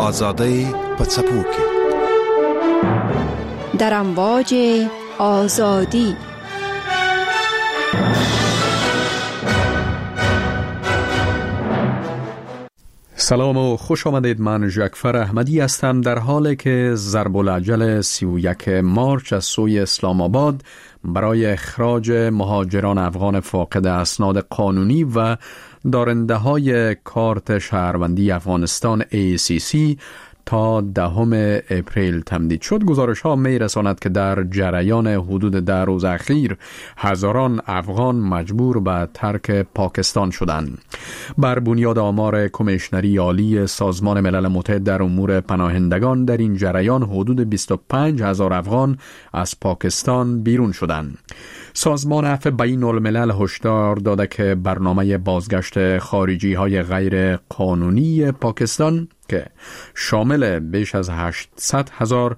آزادی په څپو کې در امواج آزادی. سلام و خوش آمدید. من ژکفر احمدی هستم. در حالی که ضرب العجل 31 مارچ از سوی اسلام آباد برای اخراج مهاجران افغان فاقد اسناد قانونی و دارنده های کارت شهروندی افغانستان ACC تا 10 اپریل تمدید شد، گزارش ها می رساند که در جریان حدود 10 روز اخیر هزاران افغان مجبور به ترک پاکستان شدند. بر بنیاد آمار کمیشنری عالی سازمان ملل متحد در امور پناهندگان، در این جریان حدود 25,000 افغان از پاکستان بیرون شدند. سازمان عفو بین الملل هشدار داده که برنامه بازگشت خارجی های غیر قانونی پاکستان که شامل بیش از 800,000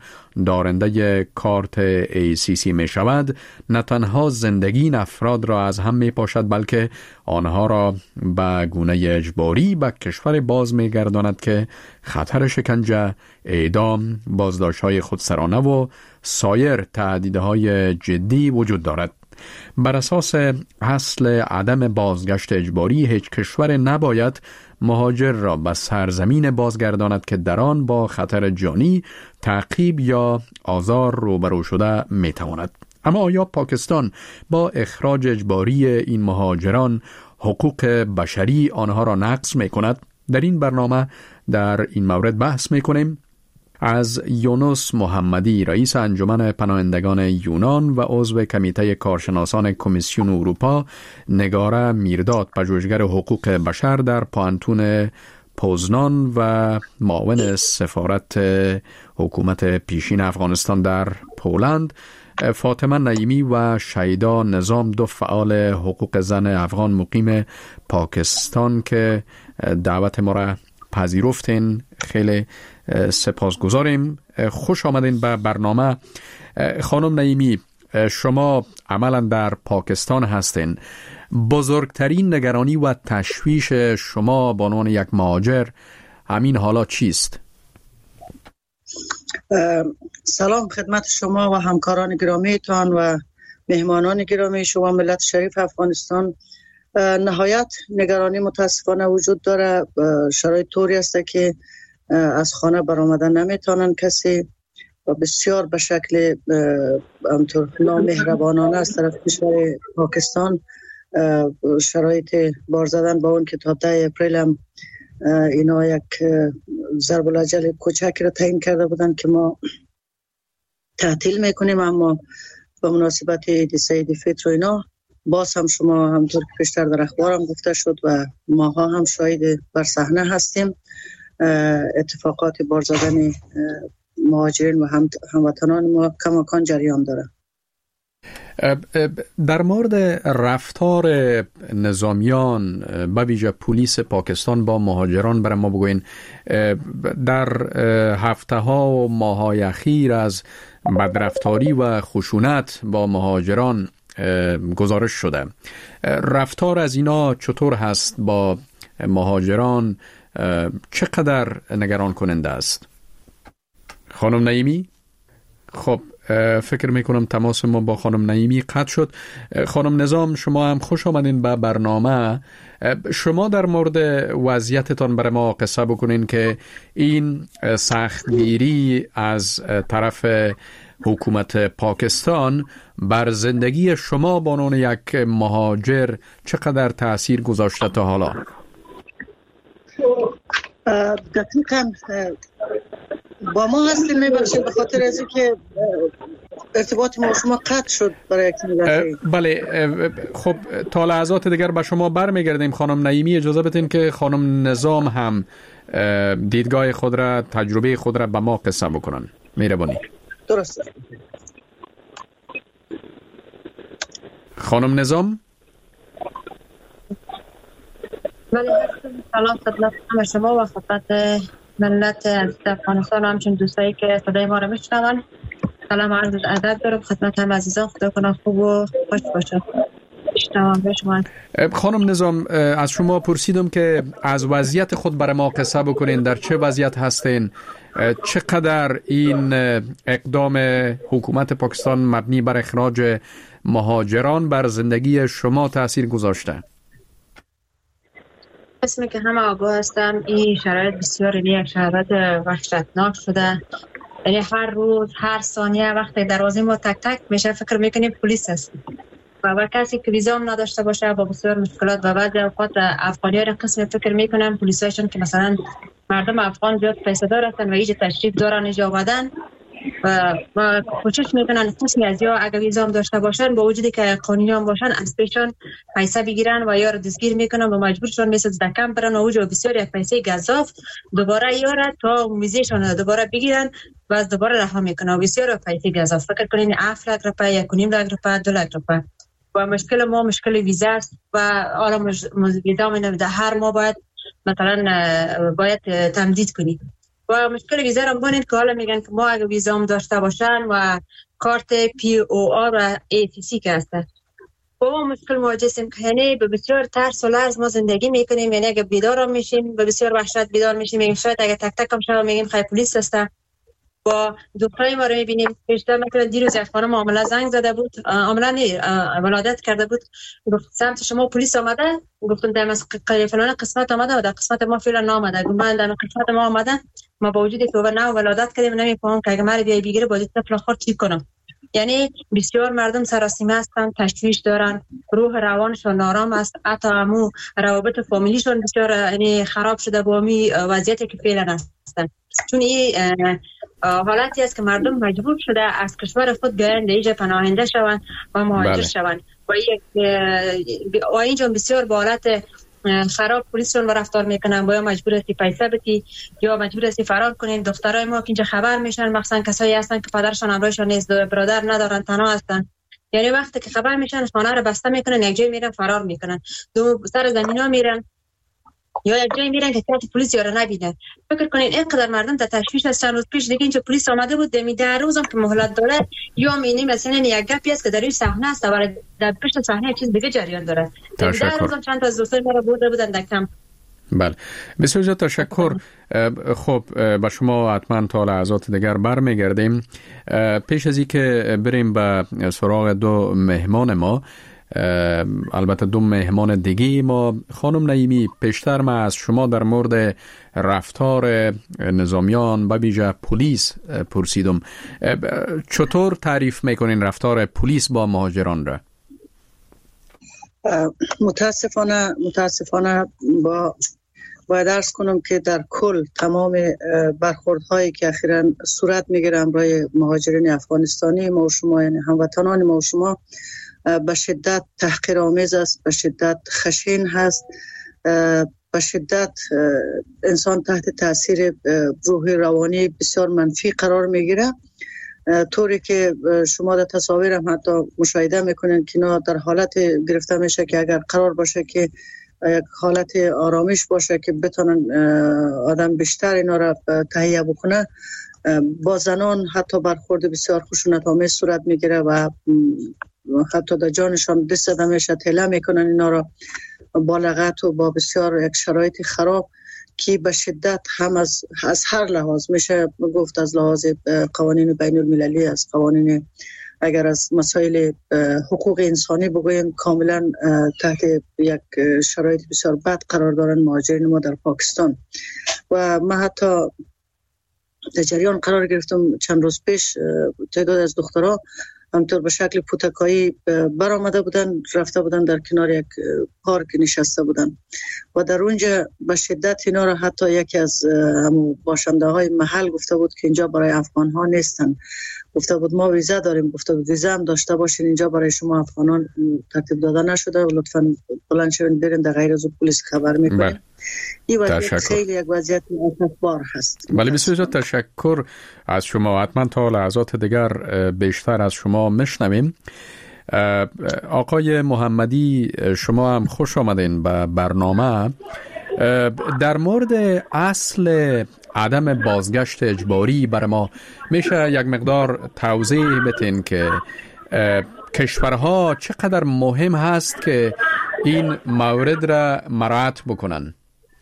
دارنده کارت ACC می شود، نه تنها زندگی این افراد را از هم می پاشد، بلکه آنها را به گونه اجباری به کشور باز می گرداند که خطر شکنجه، اعدام، بازداشت‌های خودسرانه و سایر تهدیدهای جدی وجود دارد. بر اساس اصل عدم بازگشت اجباری، هیچ کشور نباید مهاجر را به سرزمین بازگرداند که در آن با خطر جانی، تعقیب یا آزار روبرو شده میتواند. اما آیا پاکستان با اخراج اجباری این مهاجران حقوق بشری آنها را نقض میکند؟ در این برنامه در این مورد بحث میکنیم. از یونس محمدی، رئیس انجمن پناهندگان یونان و عضو کمیته کارشناسان کمیسیون اروپا، نگاره میرداد، پژوهشگر حقوق بشر در پانتون پوزنان و معاون سفارت حکومت پیشین افغانستان در پولند، فاطمه نعیمی و شیدا نظام، دو فعال حقوق زن افغان مقیم پاکستان که دعوت ما را پذیرفتین. خیلی سپاسگزاریم. خوش آمدین به برنامه. خانم نعیمی، شما عملا در پاکستان هستین. بزرگترین نگرانی و تشویش شما به عنوان یک مهاجر همین حالا چیست؟ سلام خدمت شما و همکاران گرامیتان و مهمانان گرامی شما، ملت شریف افغانستان. نهایت نگرانی متاسفانه وجود داره. شرایط طوری است که از خانه برآمدن نمیتونن کسی و بسیار به شکل همطور نامهربانانه از طرف کشور پاکستان شرایط بار زدن با اون که تا 10 اپریل هم اینا یک ضرب العجل کوچک را تعیین کرده بودن که ما تعطیل میکنیم، اما به مناسبت عید سعید فطر و اینا باز هم شما همطور که پیشتر در اخبار هم گفته شد و ماها هم شاهد بر صحنه هستیم، اتفاقات بار زدن مهاجرین و هموطنان ما کماکان جریان داره. در مورد رفتار نظامیان به ویژه پلیس پاکستان با مهاجران برای ما بگوین. در هفته ها و ماه های اخیر از بدرفتاری و خشونت با مهاجران گزارش شده. رفتار از اینا چطور هست با مهاجران؟ چقدر نگران کننده است؟ خانم نعیمی؟ خب فکر میکنم تماس ما با خانم نعیمی قطع شد. خانم نظام، شما هم خوش آمدین به برنامه. شما در مورد وضعیتتان برای ما قصه بکنین که این سختگیری از طرف حکومت پاکستان بر زندگی شما به عنوان یک مهاجر چقدر تأثیر گذاشته تا حالا؟ دقیقاً با ما هستیم. میبخشید به خاطر از اینکه ارتباط ما شما قطع شد برای یک مدت. بله، خب تا لحظات دیگر به شما برمیگردیم. خانم نعیمی، اجازه بدین که خانم نظام هم دیدگاه خود را، تجربه خود را به ما قصه بکنن. مهربانی. درسته. خانم نظام. سلام خدمت شما و خدمت ملت افغانستان و همچنین دوستایی که صدای ما رو میشنون. سلام عرض ادب دارم خدمت هم عزیزان. خدا کنه خوب و خوش باشد. میشنوم به شما. خانم نظام، از شما پرسیدم که از وضعیت خود برای ما قصه بکنین، در چه وضعیت هستین، چقدر این اقدام حکومت پاکستان مبنی بر اخراج مهاجران بر زندگی شما تأثیر گذاشته؟ اسمی که همه آگاه هستم این شرایط بسیار یک شرایط وحشتناک شده. یعنی هر روز هر ثانیه وقتی دروازه ما تک تک میشه فکر میکنیم پلیس هست و کسی که ویزا هم نداشته باشه با بسیار مشکلات و بعضی اوقات افغانی‌ها را قسم فکر میکنن پلیسایشون که مثلا مردم افغان زیاد پیسه دار هستن و اینجا تشریف دارن اینجا آمدن و کوشش میکنن قسمی از یا اگر ویزا هم داشته باشن با وجودی که قانونی هم باشن از پیشان پیسه بگیرن و یا را دستگیر میکنن و مجبورشون میسه دکم برن و اوجا بسیار یک پیسه گزاف دوباره یاره تا ویزاشون دوباره بگیرن و از دوباره رها میکنن و بسیار پیسه گزاف. فکر کنین 7 لک روپیه 1.5 لک روپیه 2 لک روپیه و مشکل ما مشکل ویزا است و آرام ویزا میده هر ماه باید مثلا باید تمدید کنید و مشکل ویزا رو ببینید که حالا میگن که ما اگه ویزا هم داشته باشن و کارت POR و ATC که هسته با ما مشکل مواجه هستیم که یعنی به بسیار ترس و لرز ما زندگی میکنیم. یعنی اگه بیدار هم میشیم به بسیار وحشت بیدار میشیم، میگیم شاید اگه تک تک هم شما میگیم خیلی پلیس هسته. با دخترای ما رو میبینیم پیشتر مثلا دیروز یک خانم عامله زنگ زده بود، عامله ولادت کرده بود، گفت سمت شما پلیس آمده، گفتم در فلان قسمت آمده و در قسمت ما فعلا نامده. گفتم من در قسمت ما آمده، ما با وجودی که نه ولادت کردیم نمیفهمم که اگه مرا بیای بگیره با طفل خود چی کنم. یعنی بسیار مردم سراسیمه هستن، تشویش دارن، روح روانشون نارام است، حتی همو روابط فامیلیشون بسیار یعنی خراب شده با می وضعیتی که فعلا هستن. چون این حالتی است که مردم مجبور شده از کشور خود بیاین اینجا پناهنده شوند و مهاجر شوند و اینجا بسیار با حالت خراب پلیسشون رفتار میکنن، باید مجبور هستی پیسه بدی یا مجبور هستی فرار کنین. دخترای ما که اینجا خبر میشن مخصوصا کسایی هستن که پدرشون همراهشون نیست، برادر ندارن، تنها هستن، یعنی وقتی که خبر میشن خانه رو بسته میکنن، یک جای میرن فرار میکنن، دو سر زمینا میرن یا یک جایی میرن که کسی پلیس یارو نبینه. فکر کنین اینقدر مردم در تشویش هستن. چند روز پیش دیگه اینجا پلیس آمده بود، دمی 10 روزم که مهلت داره یا مینی مثلا یک گپی است که در این صحنه است ولی در پشت صحنه چیز دیگه جریان داره. 10 روزم چند تا از دوستای ما رو برده بودن در کمپ. بله بسیار زیاد تشکر. خب با شما حتما تا لحظات دیگر برمیگردیم. پیش از اینکه بریم به سراغ دو مهمان ما، البته دو مهمان دیگه ما، خانم نعیمی پیشتر ما از شما در مورد رفتار نظامیان و ویژه پلیس پرسیدم. چطور تعریف میکنین رفتار پلیس با مهاجران را؟ متاسفانه باید عرض کنم که در کل تمام برخوردهایی که اخیراً صورت میگیره برای مهاجرین افغانستانی ما و شما، یعنی هموطنان ما و شما، به شدت تحقیرآمیز است، به شدت خشن هست، به شدت انسان تحت تاثیر روحی روانی بسیار منفی قرار میگیره، طوری که شما در تصاویر هم حتی مشاهده میکنین که اینا در حالت گرفته میشه که اگر قرار باشه که یک حالت آرامش باشه که بتونن آدم بیشتر اینا را تهیه بکنه، با زنان حتی برخورد بسیار خشونت‌آمیز صورت میگیره و حتی در جانشان دست زده میشه، تله میکنن اینا را با لغت و با بسیار یک شرایط خراب که به شدت هم از هر لحاظ میشه گفت، از لحاظ قوانین بین المللی، از قوانین اگر از مسائل حقوق انسانی بگویم، کاملا تحت یک شرایط بسیار بد قرار دارن مهاجرین ما در پاکستان. و من حتی در جریان قرار گرفتم چند روز پیش تعداد از دخترها همطور به شکل پوتکایی برآمده بودن، رفته بودن در کنار یک پارک نشسته بودن و در اونجا به شدت اینا را حتی یکی از باشنده های محل گفته بود که اینجا برای افغان ها نیستن، گفته بود ما ویزا داریم، گفته بود ویزا هم داشته باشین، اینجا برای شما افغانان ترتیب داده نشده و لطفاً بلند شوین برین در غیر از پلیس خبر میکنین. این وضعیت خیلی یک وضعیت اسفبار هست. ولی بسیار تشکر از شما. حتما تا لحظات دیگر بیشتر از شما میشنویم. آقای محمدی شما هم خوش آمدین به برنامه. در مورد اصل عدم بازگشت اجباری برای ما میشه یک مقدار توضیح بدین که کشورها چقدر مهم هست که این مورد را مراعات بکنن؟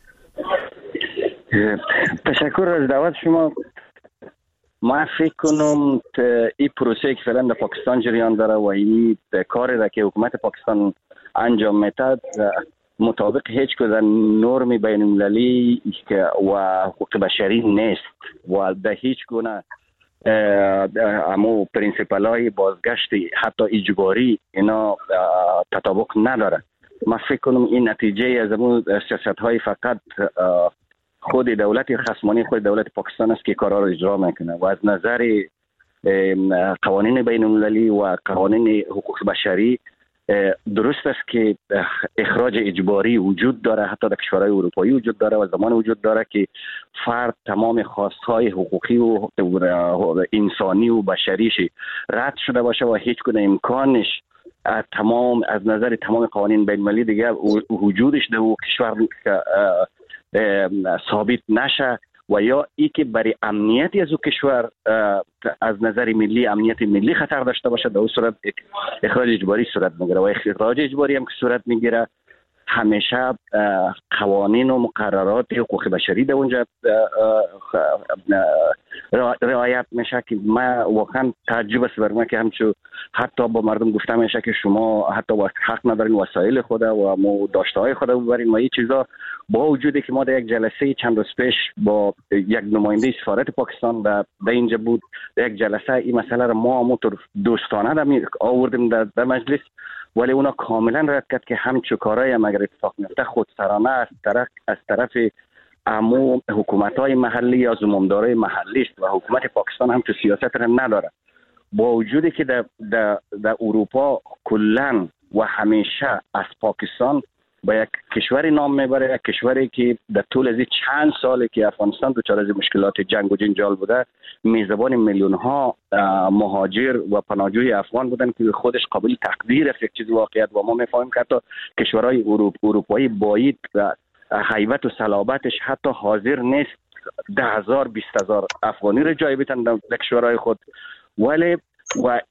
تشکر از دعوت شما. ما فکر کنم این پروسه که فعلا در پاکستان جریان داره و این کاری را که حکومت پاکستان انجام میده مطابق هیچ کدام نرم بین المللی و حقوق بشری نیست و در هیچ گونه امو پرینسیپل های بازگشت حتی اجباری اینا تطابق نداره. ما فکر کنم این نتیجه از امو سیاست های فقط خود دولت خصمانه خود دولت پاکستان است که کارها را اجرا میکنه و از نظر قوانین بین المللی و قوانین حقوق بشری درست است که اخراج اجباری وجود داره، حتی در کشورهای اروپایی وجود داره و زمان وجود داره که فرد تمام خواستهای حقوقی و انسانی و بشریش رد شده باشه و هیچ گونه امکانش از نظر تمام قوانین بین المللی دیگه وجودش در کشور ثابت نشه و یا ای که برای امنیتی از او کشور از نظر ملی امنیت ملی خطر داشته باشه، در اون صورت اخراج اجباری صورت میگیره و اخراج اجباری هم که صورت میگیره همیشه قوانین و مقررات حقوق بشری در اونجا رعایت میشه که ما واقعا تعجب است بر ما که همچون حتی با مردم گفته میشه که شما حتی حق ندارین وسایل خود و داشته های خود ببرین و این چیزا، با وجودی که ما در یک جلسه چند روز پیش با یک نماینده سفارت پاکستان در اینجا بود، در یک جلسه این مسئله را ما همونطور دوستانه آوردیم در مجلس، ولی اونا کاملا رد کرد که همچون کارهای هم اگر اتفاق میفته خودسرانه از طرف امو حکومت‌های محلی یا زمامدارای محلی است و حکومت پاکستان هم تو سیاست را نداره. با وجودی که در اروپا کلا و همیشه از پاکستان با یک کشوری نام میبره، یک کشوری که در طول از چند سالی که افغانستان دچار از مشکلات جنگ و جنجال بوده میزبان میلیون ها مهاجر و پناهجوی افغان بودن که خودش قابل تقدیر است یک چیز واقعیت و ما میفهمیم که حتی کشورهای اروپایی باید هیبت و صلابتش حتی حاضر نیست 10,000 20,000 افغانی رو جای بدن در کشورهای خود، ولی و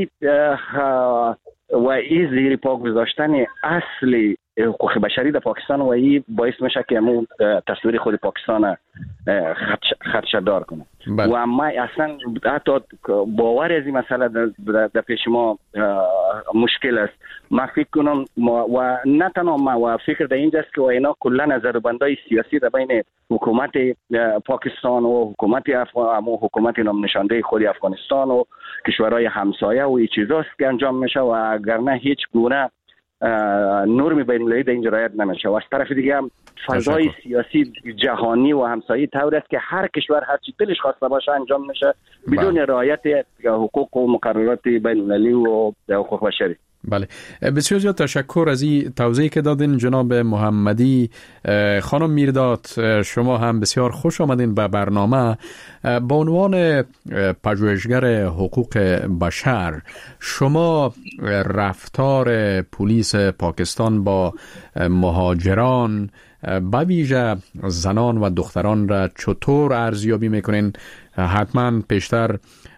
این زیر پا گذاشتن اصلی حقوق بشری در پاکستان و این باعث میشه که همون تصویر خود پاکستان خدشه‌دار کنه. و اما اصلا حتی باور از این مسئله در پیش ما مشکل است. ما فکر کنم و نه تنها ما و فکر در اینجاست که اینا کلا نظربندای سیاسی در بین حکومت پاکستان و حکومت نام نشانده خود افغانستان و کشورهای همسایه و این چیزاست که انجام میشه و اگر نه هیچ گونه نرم بین المللی در اینجا رعایت نمیشه. و از طرف دیگه هم فضای سیاسی جهانی و همسایه طور است که هر کشور هر چی دلش خواسته باشه انجام میشه بدون رعایت حقوق و مقررات بین المللی و حقوق بشری. بله، بسیار زیاد تشکر از این توضیحی که دادین جناب محمدی. خانم میرداد، شما هم بسیار خوش آمدین به برنامه. با عنوان پژوهشگر حقوق بشر، شما رفتار پلیس پاکستان با مهاجران به ویژه زنان و دختران را چطور ارزیابی میکنین؟ حتما پیشتر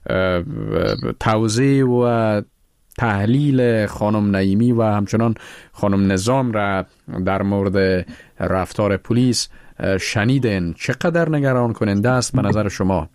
توضیح و تحلیل خانم نعیمی و همچنان خانم نظام را در مورد رفتار پلیس شنیدین. چقدر نگران کننده است به نظر شما؟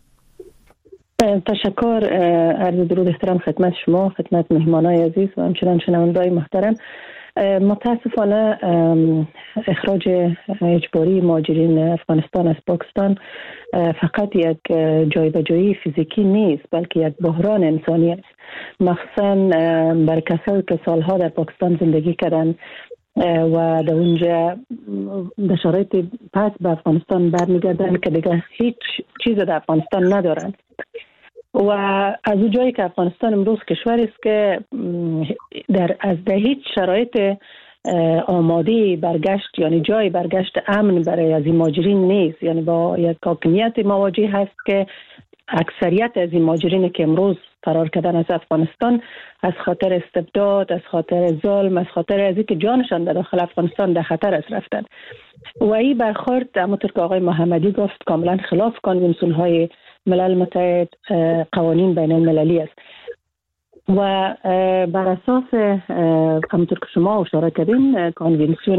تشکر، عرض درود احترام خدمت شما، خدمت مهمانای عزیز و همچنان شنونده‌های محترم. متاسفانه اخراج اجباری مهاجرین افغانستان از پاکستان فقط یک جایبجایی فیزیکی نیست، بلکه یک بحران انسانی است، مخصوصا بر کسایی که سالها در پاکستان زندگی کردن و در اونجا در شرایط پس به افغانستان برمیگردن که دیگه هیچ چیز در افغانستان ندارن و از اون جایی که افغانستان امروز کشوری است که در هیچ شرایط آماده برگشت، یعنی جای برگشت امن برای از این مهاجرین نیست، یعنی با یک حاکمیت مواجه هست که اکثریت از این مهاجرین که امروز فرار کردن از افغانستان از خاطر استبداد، از خاطر ظلم، از خاطر از اینکه جانشان در داخل افغانستان در خطر است رفتن و این برخورد همونطور که آقای محمدی گفت کاملا خلاف کنوانسیون‌های ملل متحد، قوانین بین المللی است. و بر اساس همونطور که شما اشاره کردین کنوانسیون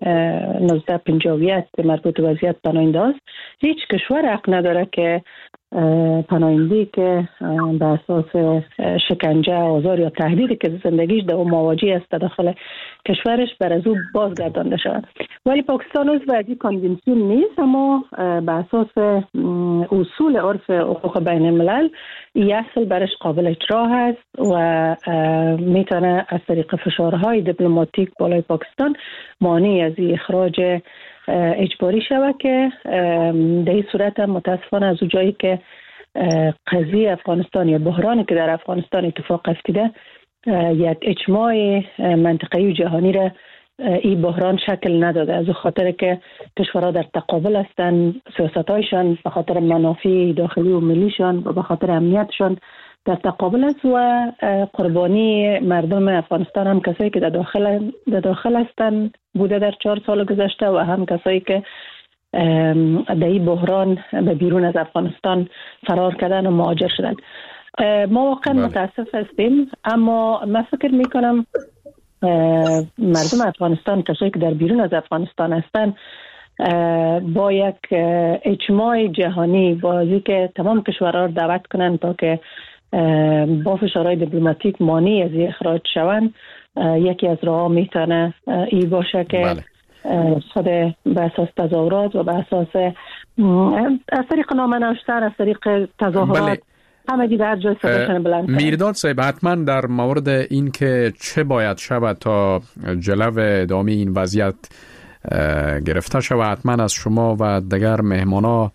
1951 مربوط به وضعیت پناهنده است، هیچ کشور حق نداره که پناهنده‌ای که به اساس شکنجه، آزار یا تهدیدی که زندگیش در مواجه است داخل کشورش بر از او بازگردانده شود. ولی پاکستان عضو این کنوانسیون نیست، اما به اساس اصول عرف حقوق بین الملل این اصل برش قابل اجرا هست و میتونه از طریق فشارهای دیپلماتیک بالای پاکستان مانع از اخراج اجباری شود که در این صورت هم متاسفانه از جایی که قضیه افغانستان یا بحرانی که در افغانستان اتفاق افتیده یک اجماع منطقه‌ای و جهانی را این بحران شکل نداده، از خاطر که کشورها در تقابل هستند، سیاست‌هایشان به خاطر منافع داخلی و ملیشان و به خاطر امنیتشان در تقابل است و قربانی مردم افغانستان هم کسایی که در داخل هستند بوده در 4 سال گذشته و هم کسایی که در این بحران به بیرون از افغانستان فرار کردن و مهاجر شدن. ما واقعا متاسف هستیم، اما من فکر میکنم مردم افغانستان، کسایی که در بیرون از افغانستان هستند، با یک اجماع جهانی با که تمام کشورها را دعوت کنند تا که با فشارهای دیپلماتیک مانع از اخراج شوند، یکی از راه میتونه این باشه که خود به اساس تظاهرات و به اساس از طریق نامه نوشتن، از طریق تظاهرات همه دیگه هر جای صداشون بلند کنن. میرداد صاحب، حتما در مورد این که چه باید شود تا جلو ادامه این وضعیت گرفته شود، حتما از شما و دیگر مهمانا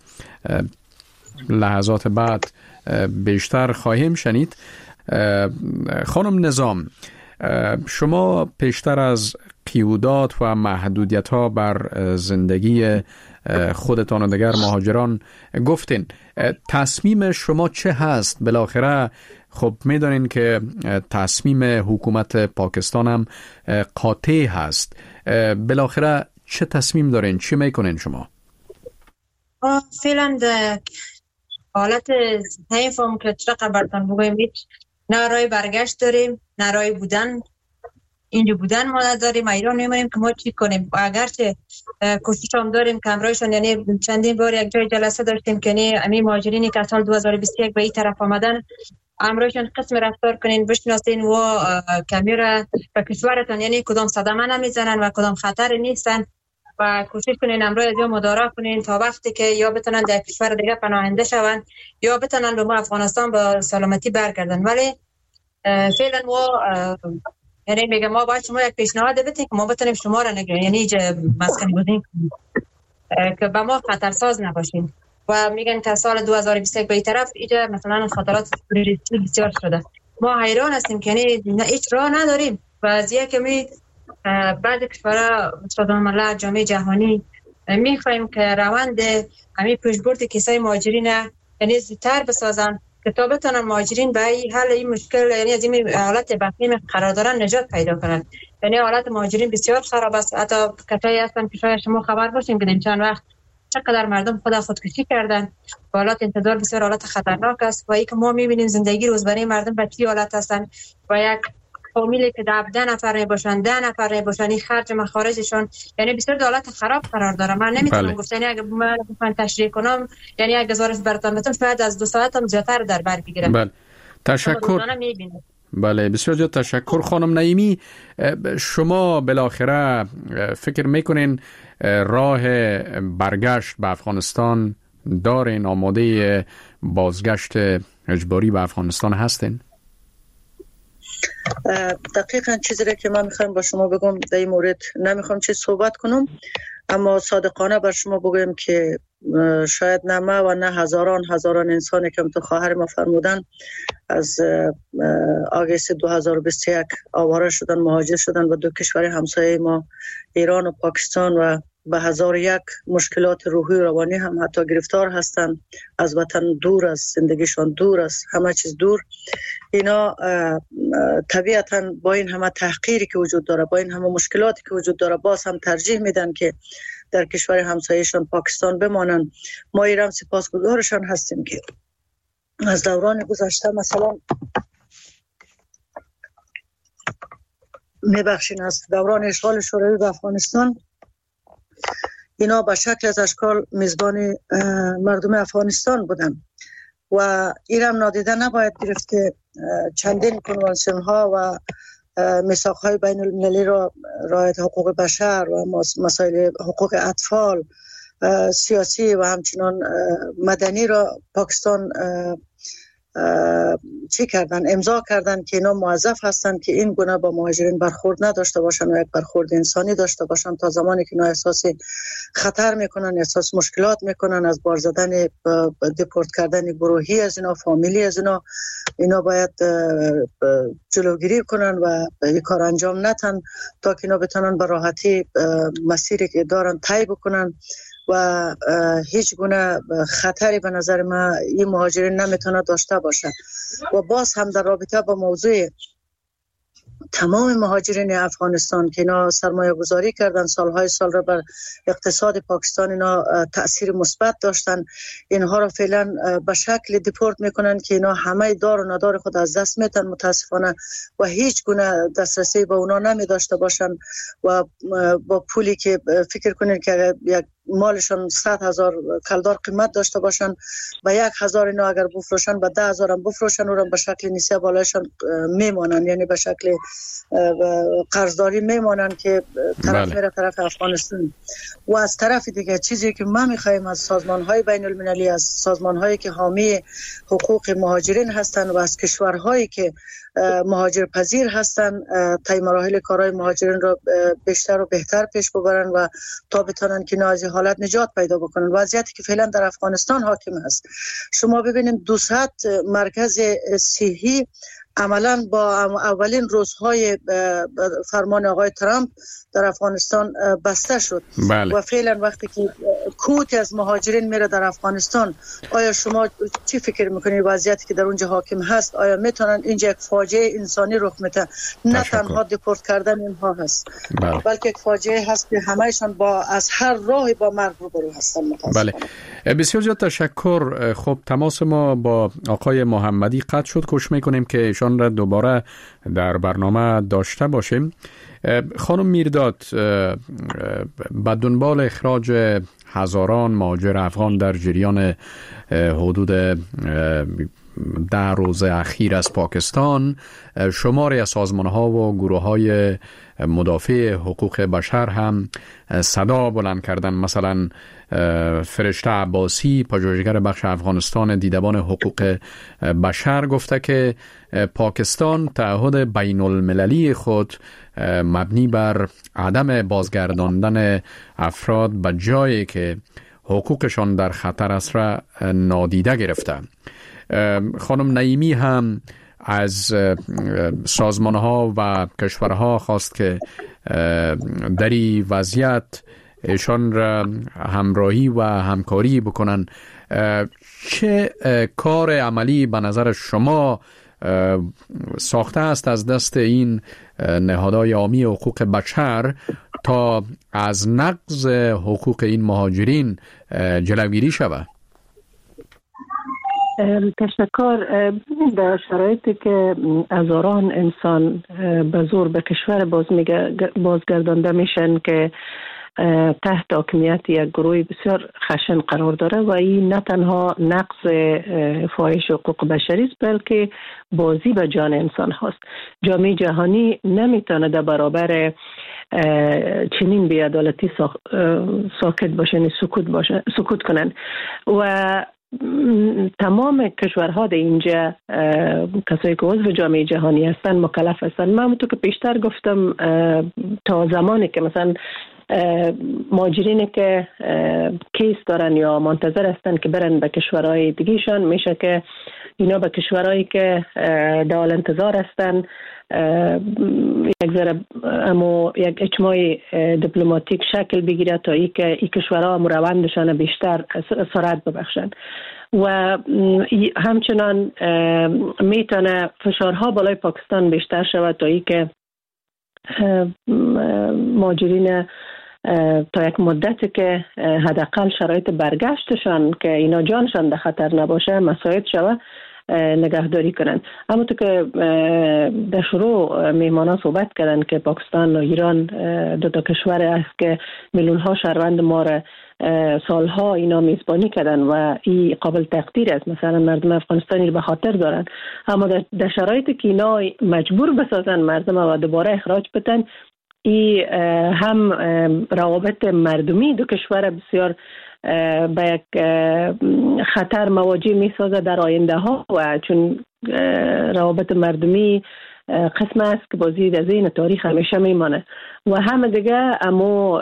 لحظات بعد بیشتر خواهیم شنید. خانم نظام، شما پیشتر از قیودات و محدودیت ها بر زندگی خودتان و دیگر مهاجران گفتین. تصمیم شما چه هست؟ بالاخره خب میدانین که تصمیم حکومت پاکستان هم قاطع هست. بالاخره چه تصمیم دارین؟ چی میکنین شما؟ فعلا حالت نمیفهم که چرا براتون بگویم، نه رای برگشت داریم نه رای بودن. اینجا بودن ما نداریم، ایران نمی‌مونیم که ما چی کنیم. اگرچه کوشش هم داریم که امرایشان، یعنی چندین بار یک جای جلسه داشتیم که یعنی همین مهاجرینی که سال 2021 به این طرف آمدن امرایشان قسم رفتار کنین، بشناسین و کامیرا به کشورتان، یعنی کدام صدمه نمیزنن و کدام خطر نیستن و کوشش کنین امرای از یا مدارا کنین تا وقتی که یا بتونن در کشور دیگه پناهنده شون یا بتونن به ما افغانستان با سلامتی برگردن. ولی فعلا ما یعنی میگم ما باید شما یک پیشنهاد بدید که ما بتونیم شما را نگران، یعنی اینجا مسکن بودیم که به ما خطرساز نباشین. و میگن که سال 2021 به این طرف اینجا مثلا خطرات تروریستی بسیار شده. ما حیران هستیم که یعنی هیچ راه نداریم و از یک می بعد کشورها سازمان ملل، جامعه جهانی میخوایم که روند همین پیشبرد کیسای مهاجرین یعنی زودتر بسازن که تا بتونن مهاجرین به حل این مشکل، یعنی از این حالت بحرانی قرار دارن نجات پیدا کنن. یعنی حالت مهاجرین بسیار خراب است. حتی کسایی هستن که شاید شما خبر باشین که چند وقت چقدر مردم خودکشی کردن. حالت انتظار بسیار حالت خطرناک است و ای که ما میبینیم زندگی روزمره مردم به چه حالت هستن و یک فامیلی که 10 نفر باشن 10 نفر باشن این خرج مخارجشون یعنی بسیار حالت خراب قرار داره. من نمیتونم گفت یعنی اگه من تشریح کنم یعنی اگه گزارش براتون بدم شاید از 2 ساعت هم زیادتر در بر بگیرم. بله تشکر. بله بسیار زیاد تشکر. خانم نعیمی، شما بالاخره فکر میکنین راه برگشت به افغانستان دارین؟ آماده بازگشت اجباری به افغانستان هستین؟ دقیقاً چیزی را که من میخوام با شما بگم در این مورد نمیخوام چیز صحبت کنم، اما صادقانه بر شما بگم که شاید نه ما و نه هزاران انسانی که تو خواهر ما فرمودن از آگست 2021 آواره شدن، مهاجر شدن و 2 کشور همسایه ما ایران و پاکستان و به 1001 مشکلات روحی و روانی هم حتی گرفتار هستند، از وطن دور، از زندگیشان دور، از همه چیز دور. اینا طبیعتاً با این همه تحقیری که وجود داره، با این همه مشکلاتی که وجود داره، باز هم ترجیح میدن که در کشور همسایه‌شان پاکستان بمانن. ما ایران سپاسگزارشان هستیم که از دوران گذشته مثلا میبخشین از دوران اشغال شوروی به افغانستان اینا به شکل از اشکال میزبان مردم افغانستان بودن و ایران نادیده نباید گرفت که چندین کنوانسیون ها و میثاق های بین المللی را رعایت حقوق بشر و مسائل حقوق اطفال سیاسی و همچنان مدنی را پاکستان چی کردن؟ امضا کردن که اینا موظف هستند که این گونه با مهاجرین برخورد نداشته باشن و یک برخورد انسانی داشته باشن تا زمانی که اینا احساس خطر میکنن، احساس مشکلات میکنن، از بار زدن دیپورت کردن گروهی از اینا، فامیلی از اینا باید جلوگیری کنن و این کار انجام ندن تا که اینا بتونن به راحتی مسیری که دارن طی بکنن و هیچ گونه خطری به نظر من این مهاجرین نمیتونه داشته باشه. و باز هم در رابطه با موضوع تمام مهاجرین افغانستان که اینا سرمایه گذاری کردن سالهای سال را بر اقتصاد پاکستان، اینا تأثیر مثبت داشتن، اینها را فعلا به شکل دیپورت میکنن که اینا همه دار و ندار خود از دست میتن متاسفانه و هیچ گونه دسترسی به اونا نمی داشته باشن و با پولی که فکر کنین که یک مالشان 100,000 کلدار قیمت داشته باشن و 1,000 اینا اگر بفروشن به 10,000 هم بفروشن و به شکل نیسیه بالایشان میمانن، یعنی به شکل قرضداری میمانن که طرف میره طرف افغانستان. و از طرف دیگه چیزی که ما میخوایم از سازمان‌های بین المللی، از سازمان‌هایی که حامی حقوق مهاجرین هستند و از کشورهایی که مهاجر پذیر هستند طی مراحل کارهای مهاجرین را بیشتر و بهتر پیش ببرن و تا بتونن که از این حالت نجات پیدا بکنن. وضعیتی که فعلا در افغانستان حاکم است، شما ببینید 200 مرکز صحی عملاً با اولین روزهای فرمان آقای ترامپ در افغانستان بسته شد. بله. و فعلا وقتی که کوتی از مهاجرین میره در افغانستان، آیا شما چی فکر میکنید وضعیتی که در اونجا حاکم هست آیا میتونن اینجا یک فاجعه انسانی رخ میده؟ نه تنها دیپورت کردن اینها هست، بله، بلکه یک فاجعه هست که همهشان با از هر راهی با مرگ روبرو هستن. بله، بسیار زیاد تشکر. خب تماس ما با آقای محمدی قطع شد، کوشش میکنیم که ایشان را دوباره در برنامه داشته باشیم. خانم میرداد، به دنبال اخراج هزاران مهاجر افغان در جریان حدود 10 روز اخیر از پاکستان، شماری از سازمان‌ها و گروه‌های مدافع حقوق بشر هم صدا بلند کردن. مثلا فرشته عباسی، پژوهشگر بخش افغانستان دیدبان حقوق بشر، گفته که پاکستان تعهد بین المللی خود مبنی بر عدم بازگرداندن افراد به جایی که حقوقشان در خطر است را نادیده گرفته. خانم نعیمی هم از سازمانها و کشورها خواست که در این وضعیت ایشان را همراهی و همکاری بکنن. چه کار عملی به نظر شما ساخته است از دست این نهادهای عامی حقوق بشر تا از نقض حقوق این مهاجرین جلوگیری شود؟ تشکر. در شرایطی که هزاران انسان به زور به کشور بازگردانده میشن که تحت حاکمیت یک گروه بسیار خشن قرار داره و این نه تنها نقض فاحش حقوق بشری است بلکه بازی به جان انسان هاست. جامعه جهانی نمیتونه در برابر چنین بی‌عدالتی ساکت باشن، سکوت کنن و تمام کشورها در اینجا کسایی که عضو جامعه جهانی هستن مکلف هستن. من همونطور که پیشتر گفتم تا زمانی که مثلا مهاجرینی که کیس دارن یا منتظر هستن که برن به کشورهای دیگهشان، میشه که اینا به کشورهایی که در حال انتظار هستن یک اجماع دیپلماتیک شکل بگیره تا ای که این کشورها روندشان بیشتر سرعت ببخشن و همچنان میتونه فشارها بالای پاکستان بیشتر شود تا ای که مهاجرین تا یک مدتی که حداقل شرایط برگشتشان که اینا جانشان در خطر نباشه مساعد شود، نگهداری کنند. اما تو که در شروع میهمانا صحبت کردن که پاکستان و ایران دو تا کشور است که میلیون ها شهروند ما را سالها اینا میزبانی کردن و این قابل تقدیر است. مثلا مردم افغانستانی به خاطر دارن، اما در شرایطی که اینا مجبور بسازن مردم و دوباره اخراج بدن، این هم روابط مردمی دو کشور بسیار به یک خطر مواجه می سازه در آینده ها، و چون روابط مردمی قسم است که بازی در ذهن تاریخ همیشه میمانه. و هم دیگه اما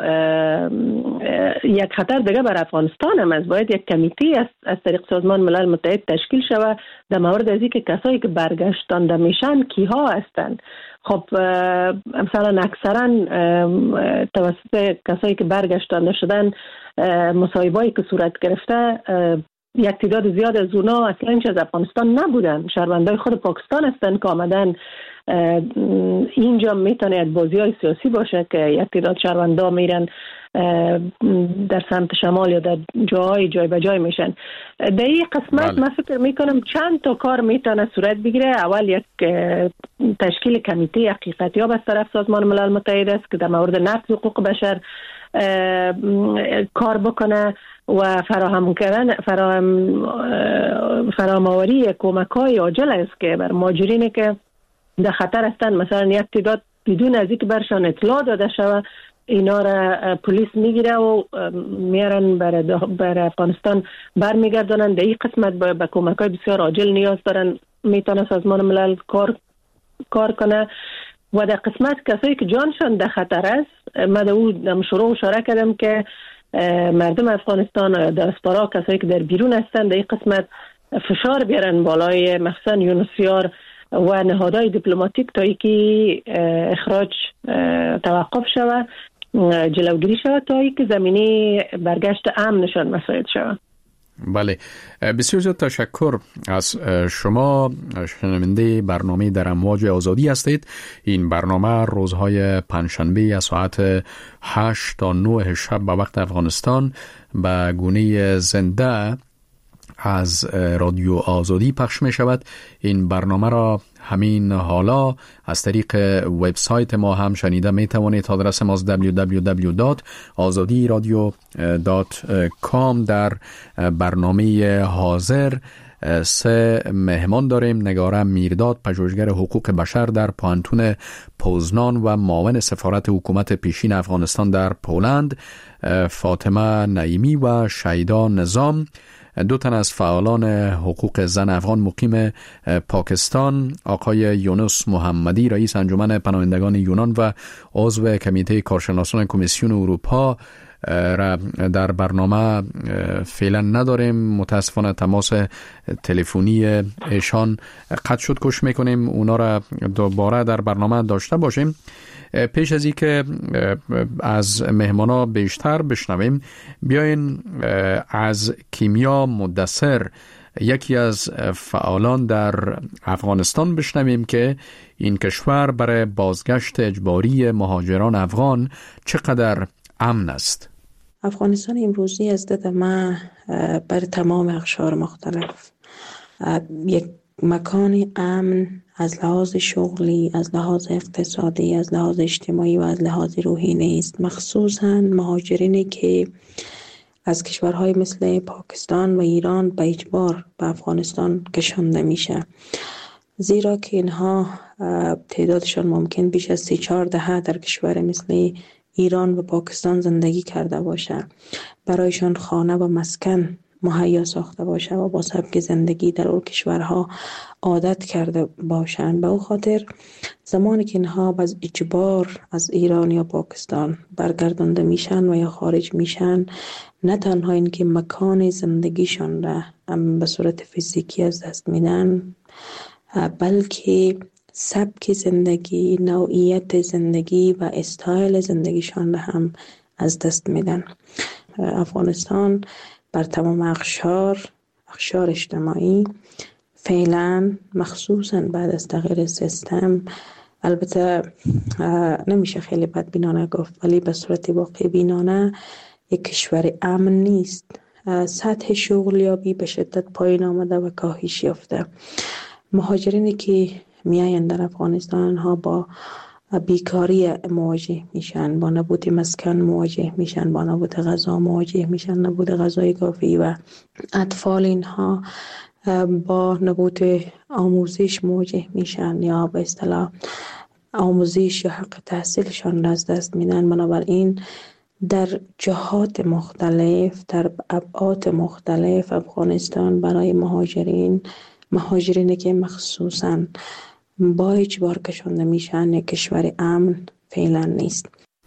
یک خطر دیگه بر افغانستان هم است. باید یک کمیته از طریق سازمان ملل متحد تشکیل شود در مورد از اینکه کسایی که برگشتانده میشن کیها هستند. خب مثلا اکثرا توسط کسایی که برگشتانده شدن مصاحبه‌ای که صورت گرفته، یک تعداد زیاد از اونا اصلا هیچ از افغانستان نبودن، شهروندای خود پاکستان هستن که آمدن اینجا. میتونه یک بازی‌های سیاسی باشه که یک تعداد شهروندا میرن در سمت شمال یا در جای به جای میشن. در این قسمت من فکر میکنم چند تا کار میتونه صورت بگیره. اول یک تشکیل کمیته حقیقتیاب از طرف سازمان ملل متحد است که در مورد نقض حقوق بشر کار بکنه و فراهم‌آوری کمک‌های عاجل است که بر مهاجرینی که در خطر هستند، مثلا یک تعداد بدون از اینکه برشان اطلاع داده شود اینا را پلیس میگیره و میارن بر افغانستان برمیگردونن. در این قسمت به کمک‌های بسیار عاجل نیاز دارن، میتونه سازمان ملل کار کنه. و در قسمت کسایی که جانشان در خطر است، من در شروع اشاره کردم که مردم افغانستان و دیاسپورا، کسایی که در بیرون هستند، در این قسمت فشار بیارن بالای مخصوصا یونسیار و نهادهای دیپلماتیک تا اینکه اخراج توقف شود، جلوگیری شود تا اینکه زمینه برگشت امنشان مساعد شود. بله، بسیار زیاد تشکر از شما. شنونده برنامه در امواج آزادی هستید. این برنامه روزهای پنجشنبه از ساعت 8 تا 9 شب به وقت افغانستان به گونه زنده از رادیو آزادی پخش می شود. این برنامه را همین حالا از طریق وبسایت ما هم شنیده می توانید. آدرس ما www.azadiradio.com. در برنامه حاضر 3 مهمان داریم: نگاره میرداد، پژوهشگر حقوق بشر در پانتون پوزنان و معاون سفارت حکومت پیشین افغانستان در پولند، فاطمه نعیمی و شیدا نظام، 2 تن از فعالان حقوق زن افغان مقیم پاکستان، آقای یونس محمدی رئیس انجمن پناهندگان یونان و عضو کمیته کارشناسان کمیسیون اروپا را در برنامه فعلا نداریم. متاسفانه تماس تلفنی ایشان قطع شد. کوشش میکنیم اونا را دوباره در برنامه داشته باشیم. پیش از این که از مهمانا بیشتر بشنویم، بیاین از کیمیا مدثر، یکی از فعالان در افغانستان، بشنویم که این کشور برای بازگشت اجباری مهاجران افغان چقدر امن است. افغانستان امروزی از دید ما بر تمام اقشار مختلف یک مکان امن از لحاظ شغلی، از لحاظ اقتصادی، از لحاظ اجتماعی و از لحاظ روحی نیست، مخصوصاً مهاجرینی که از کشورهای مثل پاکستان و ایران به اجبار به افغانستان کشانده میشه، زیرا که اینها تعدادشان ممکن بیش از 3-4 دهه در کشور مثل ایران و پاکستان زندگی کرده باشه، برایشان خانه و مسکن مهیا ساخته باشه و با سبک زندگی در اون کشورها عادت کرده باشند. به او خاطر زمانی که اینها باز اجبار از ایران یا پاکستان برگردانده میشن و یا خارج میشن، نه تنها این که مکان زندگیشان را به صورت فیزیکی از دست میدن، بلکه سبک زندگی، نوعیت زندگی و استایل زندگیشان را هم از دست میدن. افغانستان بر تمام اقشار اجتماعی فعلا، مخصوصا بعد از تغییر سیستم، البته نمیشه خیلی بدبینانه گفت ولی به صورت واقع بینانه یک کشور امن نیست. سطح شغلیابی به شدت پایین آمده و کاهش یافته. مهاجرینی که میایند در افغانستان ها با بیکاری مواجه میشن، با نبود مسکن مواجه میشن، با نبود غذا مواجه میشن، نبود غذای کافی، و اطفال اینها با نبود آموزش مواجه میشن یا به اصطلاح آموزش یا حق تحصیلشان از دست میدن. بنابراین در جهات مختلف، در ابعاد مختلف، افغانستان برای مهاجرینی که مخصوصاً با اجبار کشانده میشن یک کشور امن فعلا نیست.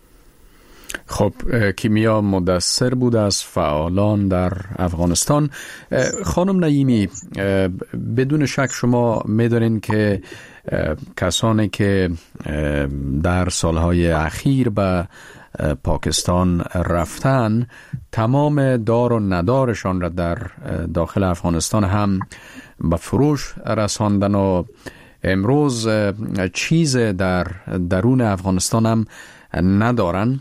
خب کیمیا مدثر بود از فعالان در افغانستان. خانم نعیمی، بدون شک شما میدونین که کسانی که در سالهای اخیر به پاکستان رفتن تمام دار و ندارشان را در داخل افغانستان هم به فروش رساندن و امروز چیز در درون افغانستان هم ندارن.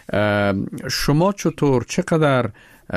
شما چقدر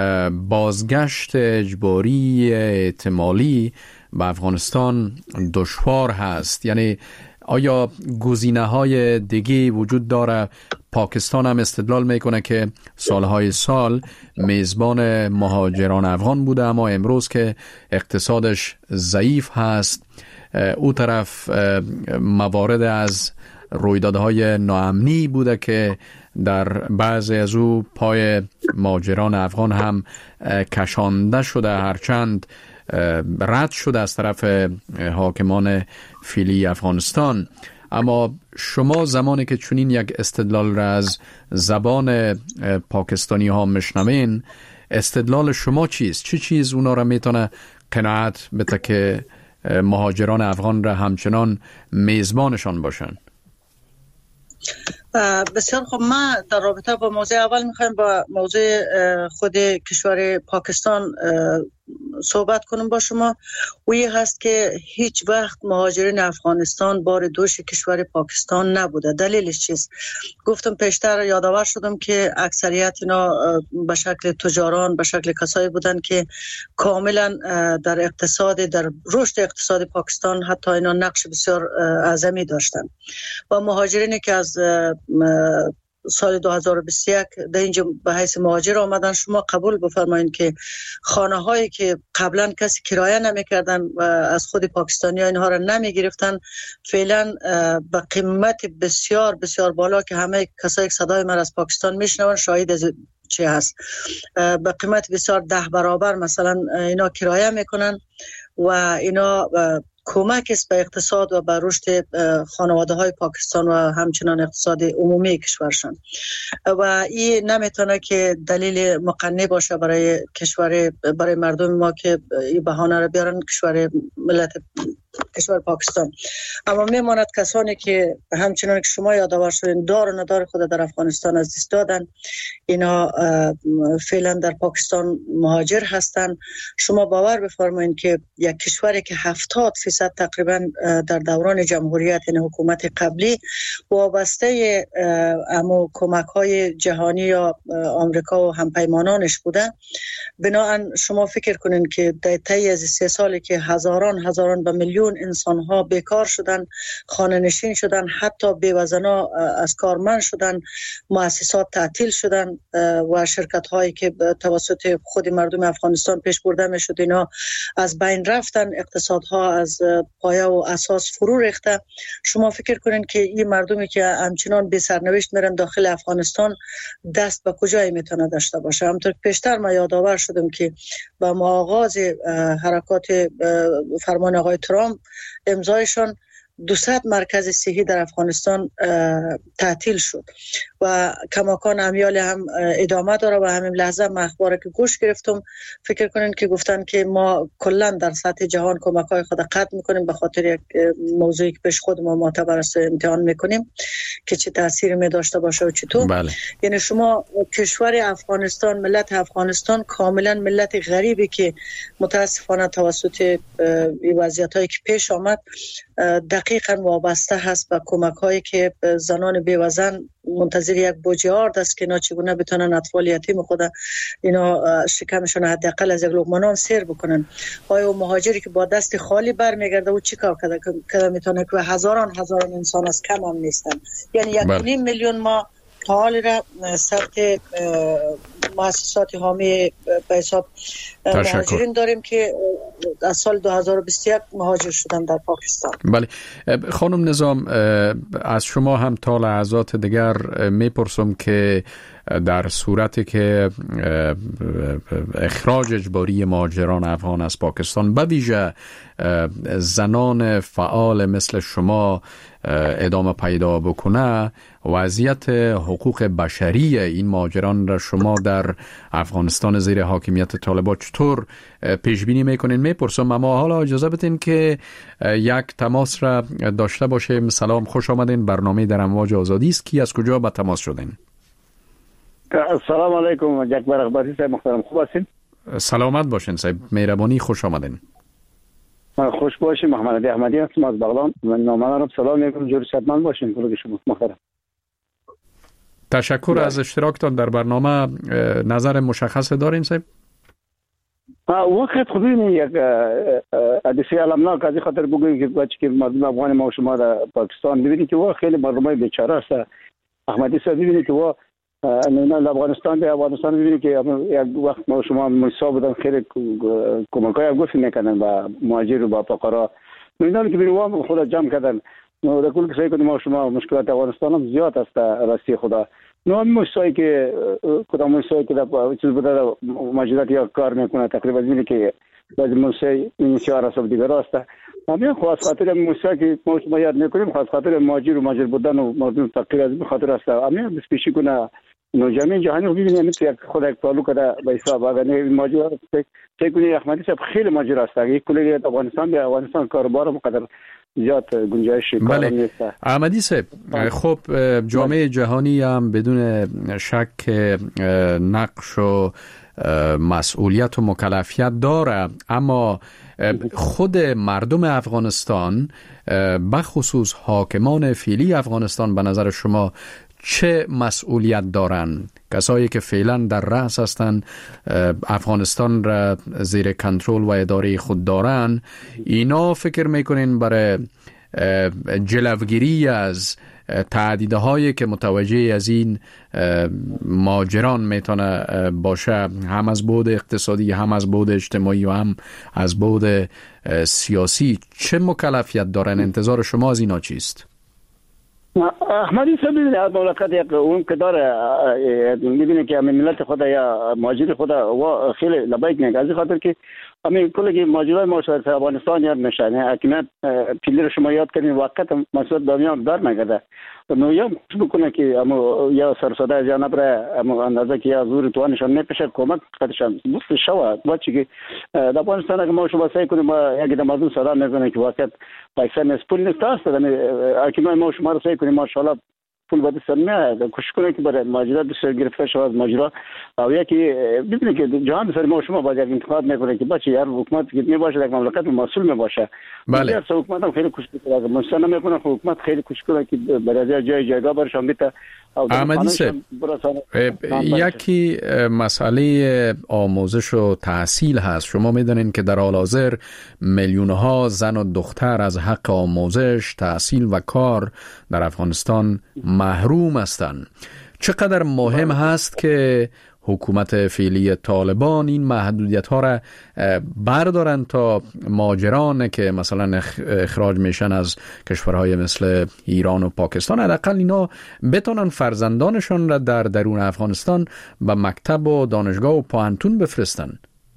بازگشت اجباری احتمالی به افغانستان دشوار هست؟ یعنی آیا گزینه‌های دیگه وجود داره؟ پاکستان هم استدلال میکنه که سالهای سال میزبان مهاجران افغان بوده، اما امروز که اقتصادش ضعیف هست، او طرف موارد از رویدادهای ناامنی بوده که در بعضی از او پای مهاجران افغان هم کشانده شده، هرچند رد شده از طرف حاکمان فعلی افغانستان. اما شما زمانی که چنین یک استدلال را از زبان پاکستانی ها مشنوین، استدلال شما چیست؟ چه چیز اونا را میتونه قناعت بده که مهاجران افغان را همچنان میزبانشان باشن؟ بسیار خوب. ما در رابطه با موضوع اول میخوایم با موضوع خود کشور پاکستان صحبت کنم با شما. و این هست که هیچ وقت مهاجرین افغانستان بار دوش کشور پاکستان نبوده. دلیلش چیست؟ گفتم پیشتر یادآور شدم که اکثریت اینا به شکل تجاران، به شکل کسایی بودن که کاملا در اقتصاد، در رشد اقتصاد پاکستان حتی اینا نقش بسیار اعظمی داشتن. و مهاجرینی که از سال 2021 در اینجا به حیث مهاجر آمدن، شما قبول بفرمایید که خانه هایی که قبلا کسی کرایه نمی کردن و از خود پاکستانی ها اینها را نمی گرفتن، فعلا به قیمت بسیار بسیار بالا که همه کسایی که صدای من از پاکستان میشنون شاهد از چی هست، به قیمت بسیار 10 برابر مثلا اینا کرایه میکنن و اینا کمک است به اقتصاد و به رشد خانواده های پاکستان و همچنان اقتصاد عمومی کشورشان. و این نمیتونه که دلیل مقنع باشه برای برای مردم ما که این بهانه را بیارن کشور پاکستان. اما میماند کسانی که همچنان که شما یادآور شدین دار و ندار خود در افغانستان از دست دادن، اینا فعلا در پاکستان مهاجر هستند. شما باور بفرمایید که یک کشوری که 70% تقریبا در دوران جمهوریت یعنی حکومت قبلی وابسته امو کمک‌های جهانی یا آمریکا و همپیمانانش بوده، بنابراین شما فکر کنین که در طی از 3 سالی که هزاران و میلیون انسان ها بیکار شدن، خانه نشین شدن، حتی بیوزنا از کارمند شدن، مؤسسات تعطیل شدن و شرکت هایی که توسط خود مردم افغانستان پیش برده می شد اینا از بین رفتن، اقتصادها از پایه و اساس فرو ریخته. شما فکر کنین که این مردمی که همچنان بی سرنوشت میرن داخل افغانستان دست به کجایی میتونه داشته باشه؟ همونطور که پیشتر ما یادآور شدم که با آغاز حرکات فرمان آقای ترامپ امضایشان 200 مرکز صحی در افغانستان تعطیل شد و کماکان امیال هم ادامه داره. و همین لحظه من اخبار که گوش گرفتم فکر کنین که گفتن که ما کلا در سطح جهان کمک‌های خود قطع میکنیم به خاطر یک موضوعی که پیش خود ما معتبر است امتحان میکنیم که چه تأثیری می داشته باشه و چطور. بله. یعنی شما کشور افغانستان، ملت افغانستان کاملا ملت غریبی که متاسفانه توسط این وضعیتایی که پیش آمد دقیقاً وابسته هست به کمک هایی که زنان بیوزن منتظر یک بوجهارد است که اینا چگونه بتونن اطفال یتیم خود اینا شکمشون حداقل از یک لقمه نان سیر بکنن. آیا مهاجری که با دست خالی برمیگرده او چی کار کرده میتونه که هزاران انسان از کم هم نیستن. یعنی 1.5 میلیون ما تا حال را ثبت مؤسسات حامی به حساب مهاجرین داریم که از سال 2021 مهاجر شدن در پاکستان. بله خانم نظام، از شما هم تا لحظات دیگر میپرسم که در صورتی که اخراج اجباری مهاجران افغان از پاکستان به ویژه زنان فعال مثل شما ادامه پیدا بکنه، وضعیت حقوق بشری این مهاجران را شما در افغانستان زیر حاکمیت طالبان چطور پیش بینی میکنین؟ میپرسم، اما حالا اجازه بدین که یک تماس را داشته باشیم. سلام، خوش آمدین. برنامه در امواج آزادی است. کی از کجا به تماس شدین؟ سلام علیکم جکبر اخباری صاحب محترم، خوب هستین؟ سلامت باشین صاحب، مهربانی، خوش آمدین. خوش باشین. محمد علی احمدی هستم از بغلان. من نامه سلام میگم، جور صحتمند باشین کل شما محترم. تشکر از اشتراکتان در برنامه. نظر مشخص دارین صاحب؟ وقت خب ببینید یک حادثه المناک از خاطر بگوییم که بچه که مردم افغان ما و شما در پاکستان ببینید که وا خیلی مردمای بیچاره است. احمدی صاحب ببینید که وا نه افغانستان ببینید که یک وقت ما شما مصاب بودن خیلی کمکای گفت میکنن و مهاجر و با فقرا میدونن که ببینید خود جمع کردن. نو در کل که سعی کنیم ما شما مشکلات افغانستان هم زیاد است راستی خدا. نو مشکلی که کدام مشکلی که در چیز بوده ماجرات یا کار میکنه تقریبا میبینی که بعضی مشکل این چهار سال دیگر است. همین خاص خاطر مشکلی که ما شما یاد میکنیم خاص خاطر مهاجر بودن و مردم تقریبا از خاطر است. همین بسپیشی کنه نو جامعه جهانی رو ببینید که خود یک تعلق کرده به حساب اگر ماجرا فکر کنید احمدی صاحب خیلی ماجرا است. اگه کلی افغانستان به افغانستان کاروبار مقدر زیاد گنجایش کار نیست. احمدی صاحب، خب جامعه جهانی هم بدون شک نقش و مسئولیت و مکلفیت داره، اما خود مردم افغانستان بخصوص حاکمان فعلی افغانستان به نظر شما چه مسئولیت دارن؟ کسایی که فعلا در رأس هستن افغانستان را زیر کنترل و اداره خود دارن، اینا فکر میکنین برای جلوگیری از تهدیدهایی که متوجه از این مهاجران میتونه باشه، هم از بعد اقتصادی، هم از بعد اجتماعی و هم از بعد سیاسی، چه مکلفیت دارن؟ انتظار شما از اینا چیست؟ احمدی صاحب از مملکت یک اون که داره میبینه که همین ملت خود یا مهاجر خود و خیلی لبیک میگه، از خاطر که همین کلی ماجرای ما در افغانستان یاد میشن. حکومت پیلر شما یاد کردین وقت مسئول دامیان دار نگرده. نو یا بکنه که اما یا سرساده یا نبره اما اندازه که یا زور توانشان نپشه کمک خودشان بوست شوا بچه که در افغانستان اگه ما شما سعی کنیم یک دمازون صدا میزنه که وقت پیسه نیست پول نیست است. حکومت ما شما رو سعی کنیم ماشاءالله پول بده سرمایه کوشش کنه که برای ماجرا دست گرفته شود از ماجرا او یکی ببینید که جهان سر ما شما باید یک انتقاد میکنه که بچه یار حکومت که میباشه یک مملکت مسئول میباشه. بله حکومت هم خیلی کوشش کنه، مسئول نمیکنه، حکومت خیلی کوشش کنه که برای جایگاه برشان بده. احمدی صاحب، یکی مسئله آموزش و تحصیل هست. شما میدونین که در حال حاضر میلیون ها زن و دختر از حق آموزش، تحصیل و کار در افغانستان محروم هستند. چقدر مهم هست که حکومت فعلی طالبان این محدودیت ها را بردارن تا مهاجران که مثلا اخراج میشن از کشورهای مثل ایران و پاکستان حداقل اینا بتونن فرزندانشان را در درون افغانستان به مکتب و دانشگاه و پوهنتون بفرستن.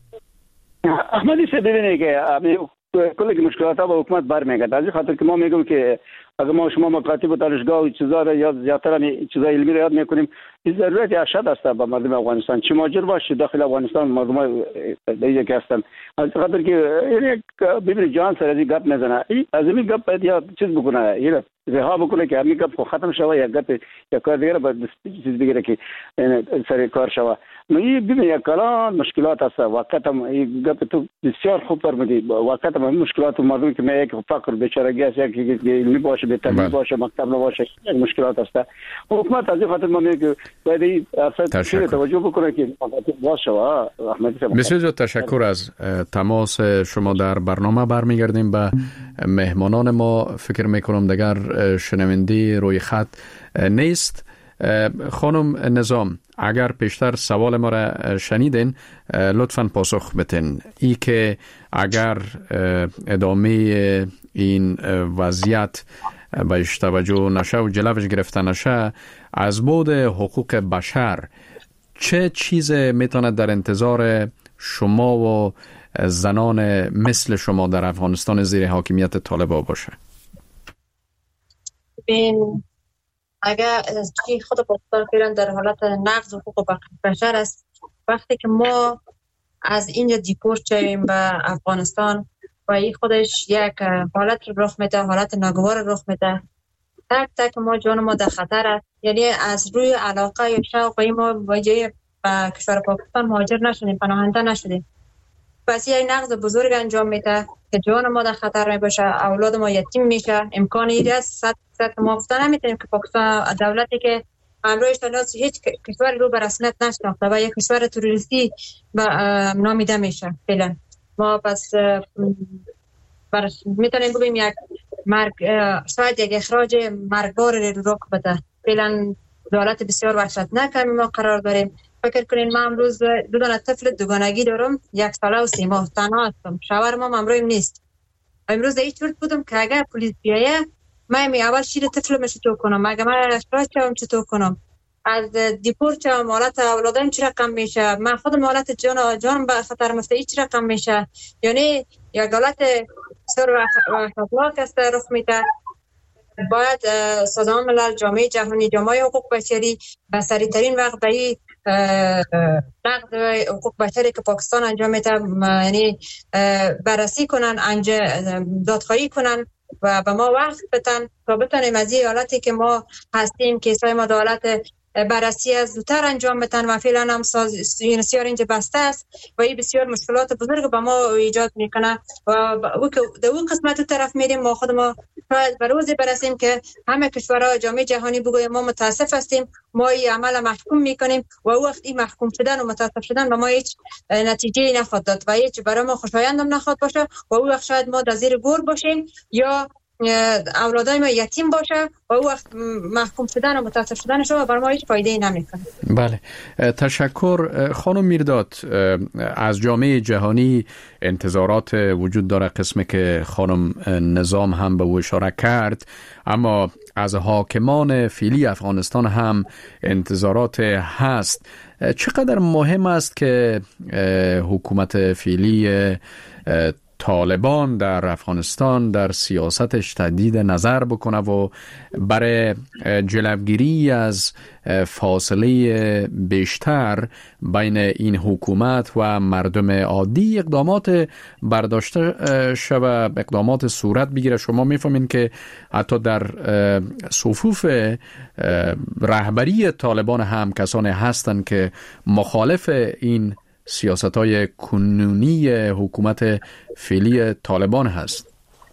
احمدی صاحب ببینید که کلی مشکلات ها با حکومت برمیگرده. از خاطر که ما میگم که اگر ما شما مکاتب و دانشگاه و چیزا را یا زیادتر چیزای علمی را یاد میکنیم، این ضرورت اشد است به مردم افغانستان، چه مهاجر باشه داخل افغانستان مردم دیگه که هستن. از خاطر که ببینید جان سر از این گپ میزنه، از این گپ باید یا چیز بکنه، رها بکنه که همین گپ ختم شوه، یک گپ یک کار دیگه بعد چیز بگیره که سر کار شوه. من ببین یک کلان مشکلات هست. وقت هم این گپ تو بسیار خوب فرمودی. وقت هم مشکلات مردم که میگه که فقر بیچارگی است، یک علمی باشه، به تعلیم باشه، مکتب نباشه، مشکلات است. حکومت از این خاطر من میگم که باید این اصلا توجه بکنه که باشه. احمدی صاحب بسیار تشکر از تماس شما. در برنامه برمیگردیم به مهمانان ما. فکر میکنم دیگر شنونده روی خط نیست. خانم نظام، اگر پیشتر سوال ما را شنیدین لطفاً پاسخ بدین. ای که اگر ادامه این وضعیت بهش توجه نشه و جلوش گرفته نشه، از بعد حقوق بشر چه چیز میتونه در انتظار شما و زنان مثل شما در افغانستان زیر حاکمیت طالبان باشه؟ اگر چی خود پاکستان فعلا در حالت نقض حقوق بشر است، وقتی که ما از اینجا دیپورت شویم به افغانستان و این خودش یک حالت رخ میده، حالت ناگوار رخ میده. تک تک ما جان ما در خطر است. یعنی از روی علاقه یا شوق ما به کشور پاکستان مهاجر نشدیم، پناهنده نشدیم. پس یک نقض بزرگ انجام میده که جان ما در خطر می باشه، اولاد ما یتیم میشه. امکانی است 100% ما گفتن نمیتونیم که پاکستان دولتی که امروز تناس هیچ کشور رو به رسمیت نشناخته و یک کشور تروریستی نامیده میشه فعلا. ما پس میتونیم بگیم یک مرگ، شاید یک اخراج مرگبار رو رخ بده. فعلا دولت بسیار وحشتناک ما قرار داریم. فکر کنین من امروز دو دانه طفل دوگانگی دارم، 1 ساله و 3 ماه، تنها هستم. شوهرم امروز نیست. امروز در این چورت بودم که اگر پلیس بیایه من اول شیر طفلم چطور کنم، اگر من اشتراک شوم چطور کنم، از دیپورت شوم حالت اولادم چی رقم میشه، من خودم حالت جانم به خطر مفته چی رقم میشه. یعنی یک حالت بسیار وحشتناک است رخ میده. باید سازمان ملل، جامعه جهانی، جامعه حقوق بشری به سریعترین وقت به این نقض حقوق بشری که پاکستان انجام میده یعنی بررسی کنن، دادخواهی کنن و به ما وقت بدن تا بتونیم از این حالتی که ما هستیم کیسای ما دولت بررسی از زودتر انجام بدن و فعلا هم سیار اینجا بسته است و این بسیار مشکلات بزرگ به ما ایجاد میکنه و در اون قسمت طرف میریم ما خود ما شاید به روزی برسیم که همه کشورها جامعه جهانی بگویم ما متاسف هستیم، ما این عمل محکوم میکنیم و او وقت این محکوم شدن و متاسف شدن به ما هیچ نتیجه نخواهد داد و هیچ برای ما خوشایند هم نخواهد باشه و او وقت شاید ما در زیر گور باشیم یا اولادای ما یتیم باشه و او وقت محکوم شدن و متاسف شدن شما برای ما هیچ فایده‌ای نمیکنه. بله، تشکر. خانم میرداد، از جامعه جهانی انتظارات وجود داره، قسمی که خانم نظام هم به او اشاره کرد، اما از حاکمان فعلی افغانستان هم انتظارات هست. چقدر مهم است که حکومت فعلی طالبان در افغانستان در سیاستش تجدید نظر بکنه و برای جلوگیری از فاصله بیشتر بین این حکومت و مردم عادی اقدامات برداشته شود، اقدامات صورت بگیره؟ شما میفهمین که حتی در صفوف رهبری طالبان هم کسانی هستند که مخالف این سیاست‌های کنونی حکومت فعلی طالبان هست.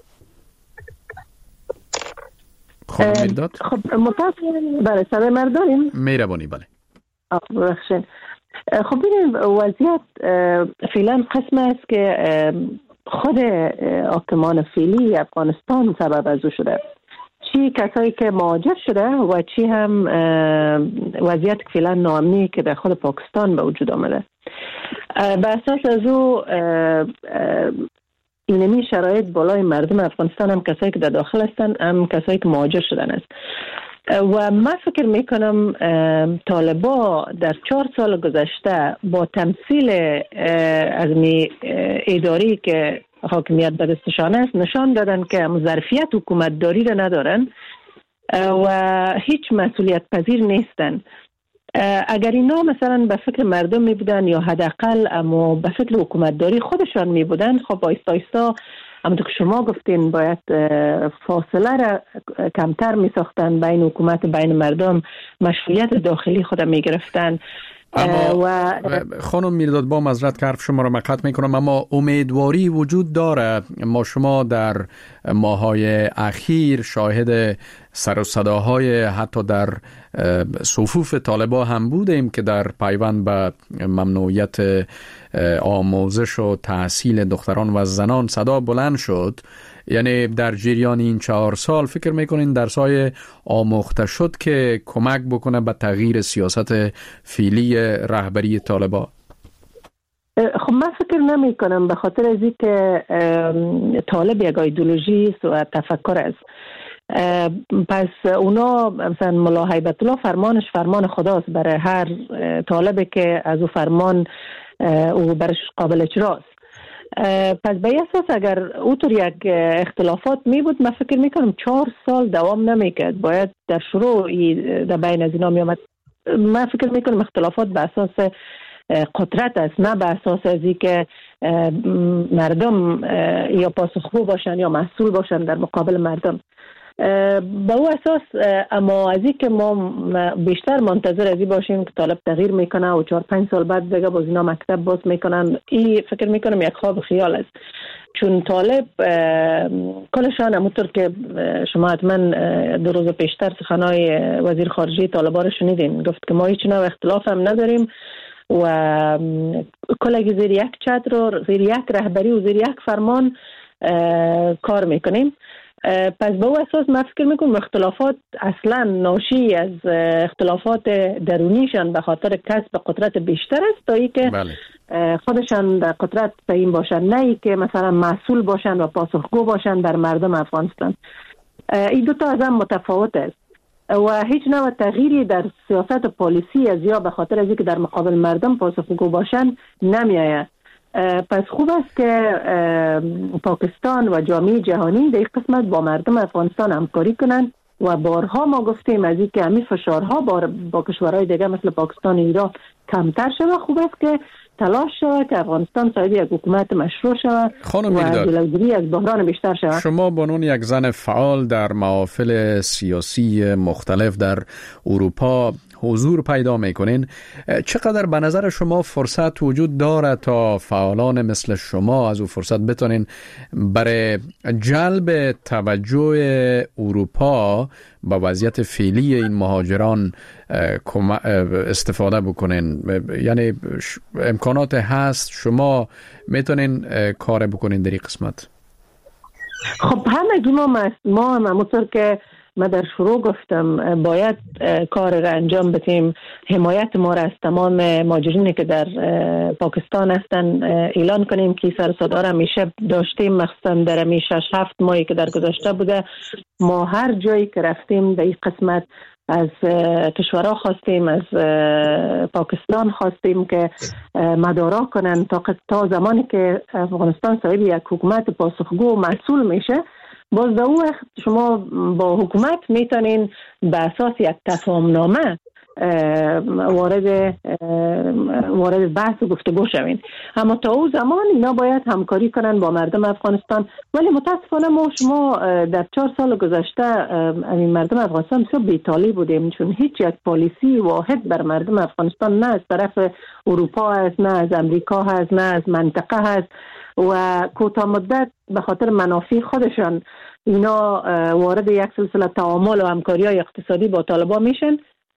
خانم میرداد؟ خب متاسفانه برای سر مرداریم مهربانی. بله بخشین. خب ببینید وضعیت فعلا قسم است که خود حاکمان فعلی افغانستان سبب از او شده، چی کسایی که مهاجر شده و چی هم وضعیت فعلا ناامنی که در خود پاکستان به وجود آمده. به اساس از او اینمی شرایط بالای مردم افغانستان هم کسایی که در داخل هستن هم کسایی که مهاجر شدن است و من فکر میکنم طالبا در 4 سال گذشته با تمثیل از اداری که حاکمیت به دستشان است نشان دادن که ظرفیت حکومت داری را ندارن و هیچ مسئولیت پذیر نیستن. اگر اینا مثلا به فکر مردم می بودن یا حداقل اما به فکر حکومت داری خودشان می بودن، خب آیستا آیستا همونطور که شما گفتین باید فاصله را کمتر می ساختن بین حکومت بین مردم، مشروعیت داخلی خود می گرفتن. اما خانم میرداد با معذرت که حرف شما را مقطع میکنم، اما امیدواری وجود داره. ما شما در ماهای اخیر شاهد سر و صداهای حتی در صفوف طالبان هم بودیم که در پیوند به ممنوعیت آموزش و تحصیل دختران و زنان صدا بلند شد. یعنی در جریان این 4 سال فکر میکنین درسای آموخته شد که کمک بکنه به تغییر سیاست فعلی رهبری طالبان؟ خب من فکر نمی کنم، به خاطر از این که طالب یک ایدئولوژی و تفکر است. پس اونا مثلا ملا هیبت الله فرمانش فرمان خداست برای هر طالبی که از او فرمان او برش قابل اجراست. پس به اساس اگر اوتر یک اختلافات می بود، من فکر می کنم 4 سال دوام نمی کرد، باید در شروع در بین از اینا می آمد. من فکر می کنم اختلافات به اساس قدرت است، نه به اساس ازی که مردم یا پاسخگو باشن یا مسئول باشن در مقابل مردم. به او اساس اما از این که ما بیشتر منتظر ازی باشیم که طالب تغییر میکنه و 4-5 سال بعد دیگه باز اینا مکتب باز میکنن، این فکر میکنم یک خواب خیال است. چون طالب کلشان همونطور که شما حتما 2 روز پیشتر سخنهای وزیر خارجه طالبان رو شنیدین، گفت که ما هیچ نوع اختلاف هم نداریم و کلگی زیر یک چتر، زیر یک رهبری و زیر یک فرمان کار میکنیم. پس به او اساس من فکر میکنم اختلافات اصلا ناشی از اختلافات درونیشان به خاطر کسب قدرت بیشتر است تا ای که خودشان در قدرت پایین باشن، نه ای که مثلا مسئول باشن و پاسخگو باشن در مردم افغانستان. این دوتا از هم متفاوت است و هیچ نوع تغییری در سیاست پالیسی از یا به خاطر از اینکه در مقابل مردم پاسخگو باشن نمیآید. پس خوب است که پاکستان و جامعه جهانی در این قسمت با مردم افغانستان همکاری کنند و بارها ما گفتیم از این که همین فشارها با کشورهای دیگه مثل پاکستان و ایران کمتر شود. خوب است که تلاش شود که افغانستان صاحب یک حکومت مشروع شود و جلوگیری از بحران بیشتر شود. شما به عنوان یک زن فعال در محافل سیاسی مختلف در اروپا حضور پیدا میکنین، چقدر به نظر شما فرصت وجود داره تا فعالان مثل شما از او فرصت بتونین برای جلب توجه اروپا با وضعیت فعلی این مهاجران استفاده بکنین؟ یعنی امکانات هست، شما میتونین کار بکنین در این قسمت؟ خب همگی ما همونطور که من در شروع گفتم باید کار را انجام بدیم. حمایت ما را از تمام مهاجرینی که در پاکستان هستن اعلان کنیم که سر صدا را همیشه داشتیم، مخصوصا در همی 6-7 ماهی که در گذشته بوده. ما هر جایی که رفتیم در این قسمت از کشورها خواستیم، از پاکستان خواستیم که مدارا کنن تا زمانی که افغانستان صاحب یک حکومت پاسخگو و مسئول میشه، باز در اون وقت شما با حکومت میتونین به اساس یک تفاهمنامه وارد بحث و گفتگو شوین. اما تا اون زمان اینا باید همکاری کنن با مردم افغانستان. ولی متاسفانه شما در 4 سال گذشته این مردم افغانستان بسیار بی‌طالب بودیم، چون هیچ یک پالیسی واحد بر مردم افغانستان نه از طرف اروپا هست، نه از امریکا هست، نه از منطقه هست و کوتاه مدت به خاطر منافع خودشان اینا وارد یک سلسله تعامل و همکاری‌های اقتصادی با طالبان میشن.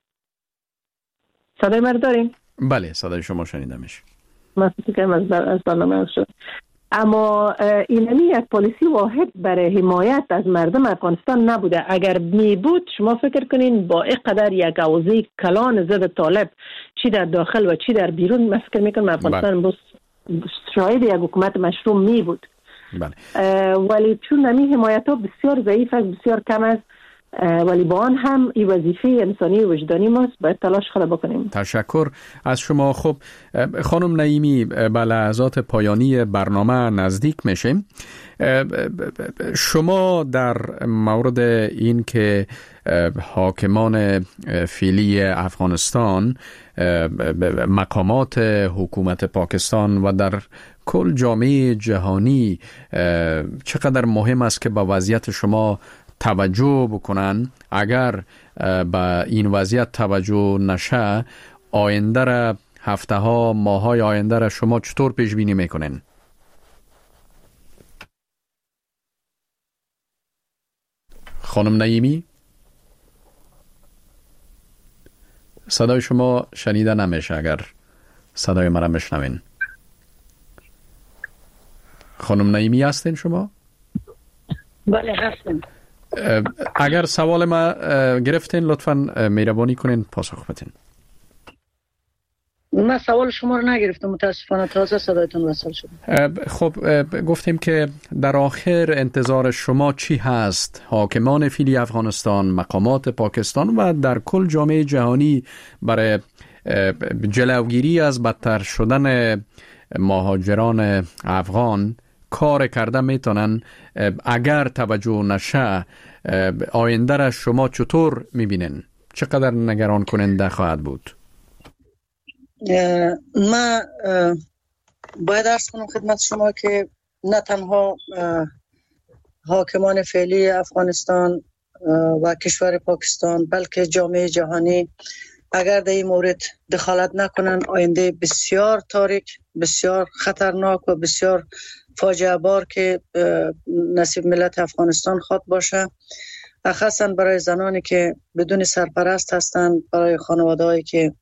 صدای مرد داریم؟ بله صدای شما شنیده میشه. من فکر کنم از برنامه شد. اما اینمی یک پالیسی واحد برای حمایت از مردم افغانستان نبوده. اگر می بود شما فکر کنین با اینقدر یک اوضاع کلان ضد طالب چی در داخل و چی در بیرون، من فکر میکنم افغانستان بس شاید یک حکومت مشروع می بود. بله. ولی چون نمی حمایت ها بسیار ضعیف است، بسیار کم است ولی با آن هم این وظیفه انسانی و وجدانی ماست، باید تلاش خود بکنیم. تشکر از شما. خب خانم نعیمی، به لحظات پایانی برنامه نزدیک میشیم. شما در مورد این که حاکمان فعلی افغانستان، مقامات حکومت پاکستان و در کل جامعه جهانی چقدر مهم است که به وضعیت شما توجه بکنن، اگر به این وضعیت توجه نشه آینده را، هفته ها، ماه های آینده را شما چطور پیش بینی میکنین؟ خانم نعیمی، صدای شما شنیده نمیشه، اگر صدای مرا میشنوین. خانم نعیمی هستین شما؟ بله هستم. اگر سوال ما گرفتین لطفاً مهربانی کنین پاسخ بدین. من سوال شما رو نگرفتم، متاسفانه تازه صدایتون وصل شد. خب گفتیم که در آخر انتظار شما چی هست؟ حاکمان فعلی افغانستان، مقامات پاکستان و در کل جامعه جهانی برای جلوگیری از بدتر شدن مهاجران افغان کار کرده میتونن؟ اگر توجه نشه آینده را شما چطور میبینن؟ چقدر نگران کننده خواهد بود؟ من باید عرض کنم خدمت شما که نه تنها حاکمان فعلی افغانستان و کشور پاکستان بلکه جامعه جهانی اگر در این مورد دخالت نکنن، آینده بسیار تاریک، بسیار خطرناک و بسیار فاجعه بار که نصیب ملت افغانستان خواد باشه، خاصا برای زنانی که بدون سرپرست هستند، برای خانواده‌هایی که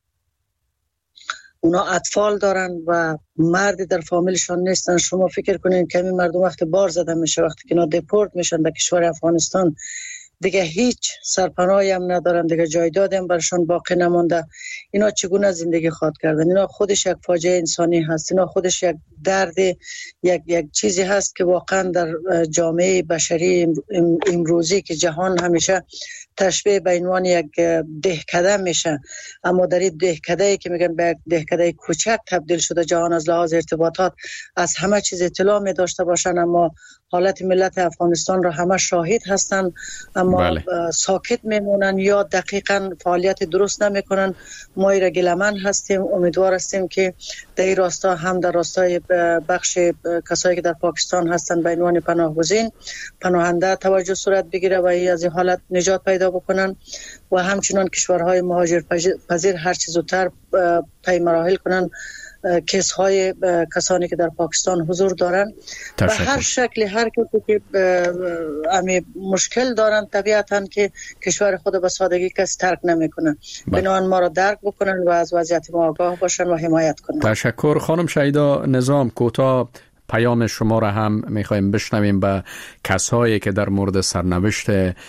اونا اطفال دارن و مردی در فامیلشان نیستن. شما فکر کنین که این مردم وقتی بار زده میشه، وقتی که اینا دپورت میشن به کشور افغانستان، دیگه هیچ سرپناهی هم ندارن، دیگه جایدادی هم برشان باقی نمونده. اینا چگونه زندگی خواد کردن؟ اینا خودش یک فاجعه انسانی هست، اینا خودش یک درد، یک چیزی هست که واقعا در جامعه بشری امروزی که جهان همیشه تشبیه به عنوان یک دهکده میشه، اما در این دهکده‌ای که میگن به یک دهکده کوچک تبدیل شده. جهان از لحاظ ارتباطات از همه چیز اطلاع می داشته باشن، اما حالت ملت افغانستان را همه شاهد هستن، اما ساکت میمونن یا دقیقاً فعالیت درست نمیکنن. ما را گلمن هستیم، امیدوار هستیم که در این راستا هم در راستای بخش کسایی که در پاکستان هستن به عنوان پناهگزین، پناهنده توجه صورت بگیره و از این حالت نجات پیدا بکنن و همچنان کشورهای مهاجرپذیر هر چیز زودتر طی مراحل کنن کیس های کسانی که در پاکستان حضور دارن و هر شکلی هر کسی که امی مشکل دارن طبیعتاً که کشور خود به سادگی کسی ترک نمیکنن. بنابراین ما را درک بکنن و از وضعیت ما آگاه باشن و حمایت کنن. تشکر. خانم شهیدا نظام، کوتاه پیام شما را هم میخوایم بشنویم به کسایی که در مورد سرنوشت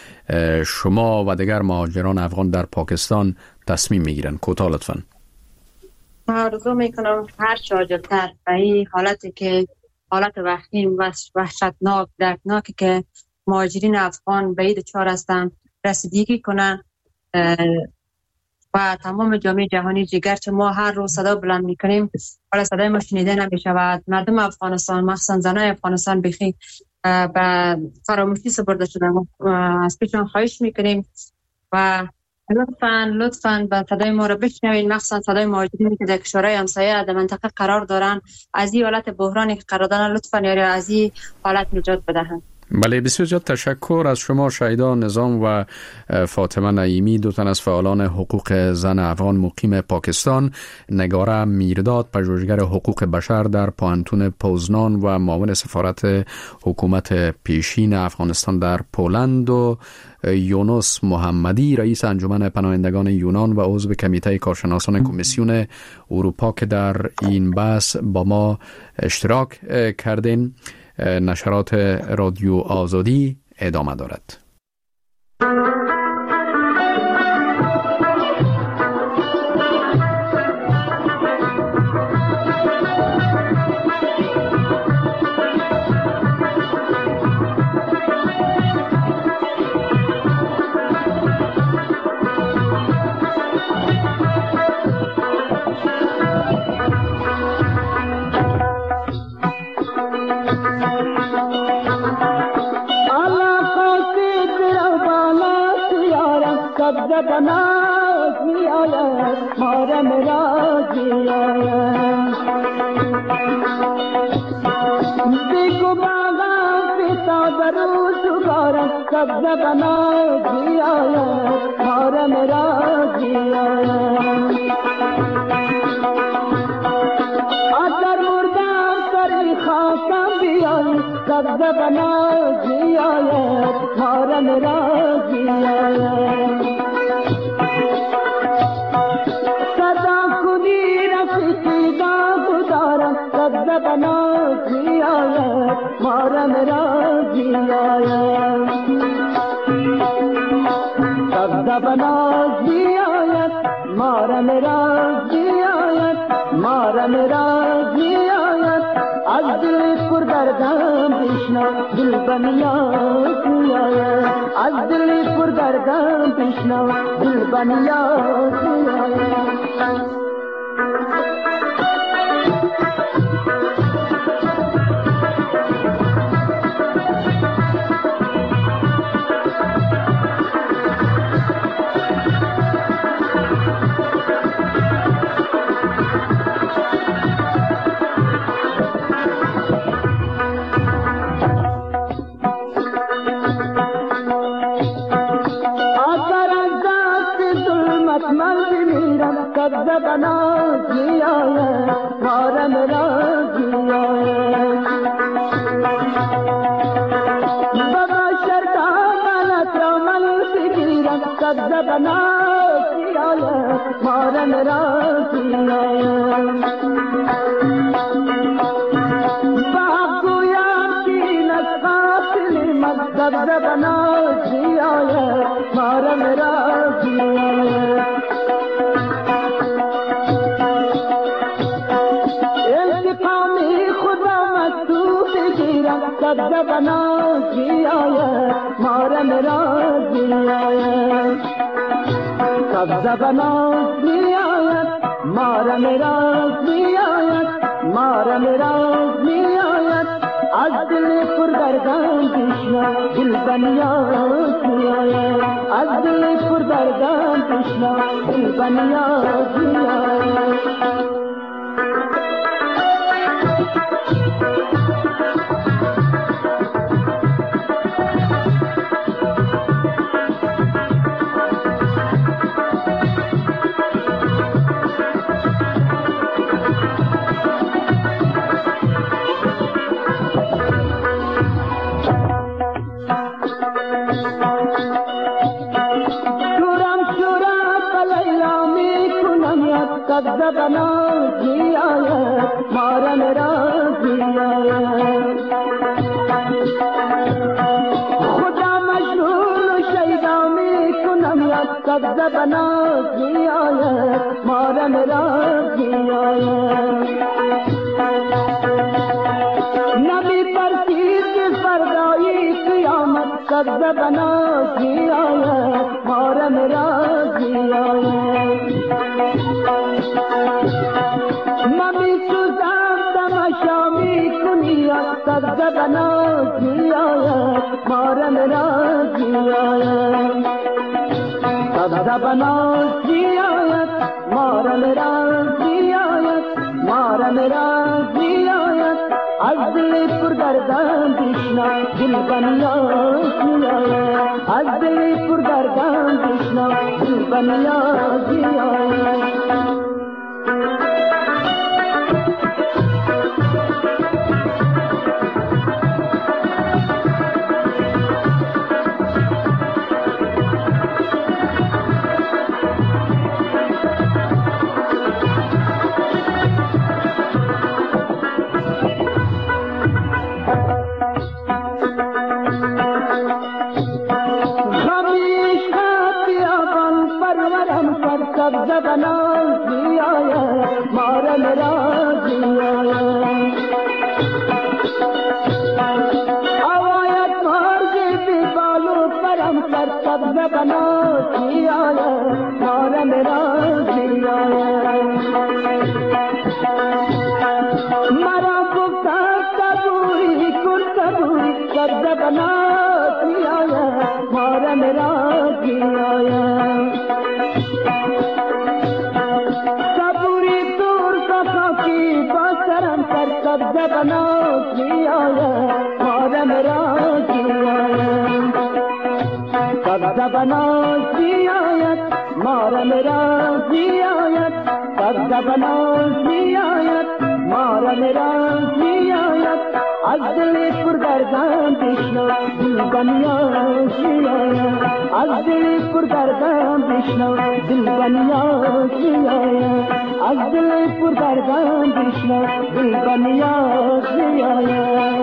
شما و دیگر مهاجران افغان در پاکستان تصمیم میگیرن. کوتاه لطفاً. آرزو میکنم هر چه عاجل‌تر به این حالتی که حالت وخیم و وحشتناک دردناکی که مهاجرین افغان به این دچار هستن رسیدگی کنن و تمام جامعه جهانی جگر چه ما هر روز صدا بلند میکنیم ولی صدای ما شنیده نمیشود. مردم افغانستان مخصوصا زنای افغانستان بخی به فراموشی سپرده شدن. از پیشان خواهش میکنیم و لطفاً به صدای ما رو بشنوین، مخصوصا صدای مهاجرینی که در کشورهای همسایه در منطقه قرار دارن. از این حالت بحرانی که قرار دارن لطفاً یاری از این حالت نجات بدهند. بله، بسیار زیاد تشکر از شما شهیدا نظام و فاطمه نعیمی، دو تن از فعالان حقوق زن افغان مقیم پاکستان، نگاره میرداد، پژوهشگر حقوق بشر در پوهنتون پوزنان و معاون سفارت حکومت پیشین افغانستان در پولند، و یونس محمدی، رئیس انجمن پناهندگان یونان و عضو کمیته کارشناسان کمیسیون اروپا که در این بحث با ما اشتراک کردین. نشرات رادیو آزادی ادامه دارد. سبز بناز می آید مارم رازی آید بگو باغم پیتا برو سگارم سبز بناز می آید مارم رازی آید آتر مردم سری خواستم بیاید سبز بنازی آید مارم رازی آید صدا کنی رفیقی داغ دارم سبز بنازی آید مارم رازی آید سبز بنازی آید مارم رازی آید مارم رازی آید از دل پر دردم بشنو دل بنیاز می آید از دل پر دردم بشنو دل بنیاز می آید سبز بنازی آید مارم رازی آید بابا شرطا غلط را من بگیرم سبز بنازی آید مارم رازی آید باق گویم دین از قاتل من سبز بنازی آید مارم رازی آید سبز بنازی آید مارم رازی آید سبز بنازی آید مارم رازی آید مارم رازی آید از دل پر دردم بشنو دل بنیاز می آید از دل پر دردم بشنو دل بنیاز می آید سبز بنازی آید مارم رازی آید خدا مشغول و شیدا می کنم یاد سبز بنازی آید مارم رازی آید نبی پرسید که فردایی قیامت سبز بنازی آید مارم رازی آید نمی سوزم تماشا می کنی سبز بنازی آید مارم رازی آید سبز بنازی آید مارم رازی آید مارم رازی آید از دل پر دردم بشنو دل بنیاز می آید از دل پر دردم بشنو دل بنیاز می آید سبز بنازی آید مارم رازی آید آواید مارزی بی بالو پرم سر سبز بنازی آید مارم رازی آید مرا گفتن صبوری کن صبوری سبز بنازی آید مارم رازی آید بنات می آید مارم راضی آید سبز بنات می آید مارم راضی آید سبز بنات می آید مارم راضی آید از دل پرگردم بشنو دل بنیاز می آید از دل پرگردم بشنو دل بنیاز می آید از دل پرگردم بشنو دل بنیاز می آید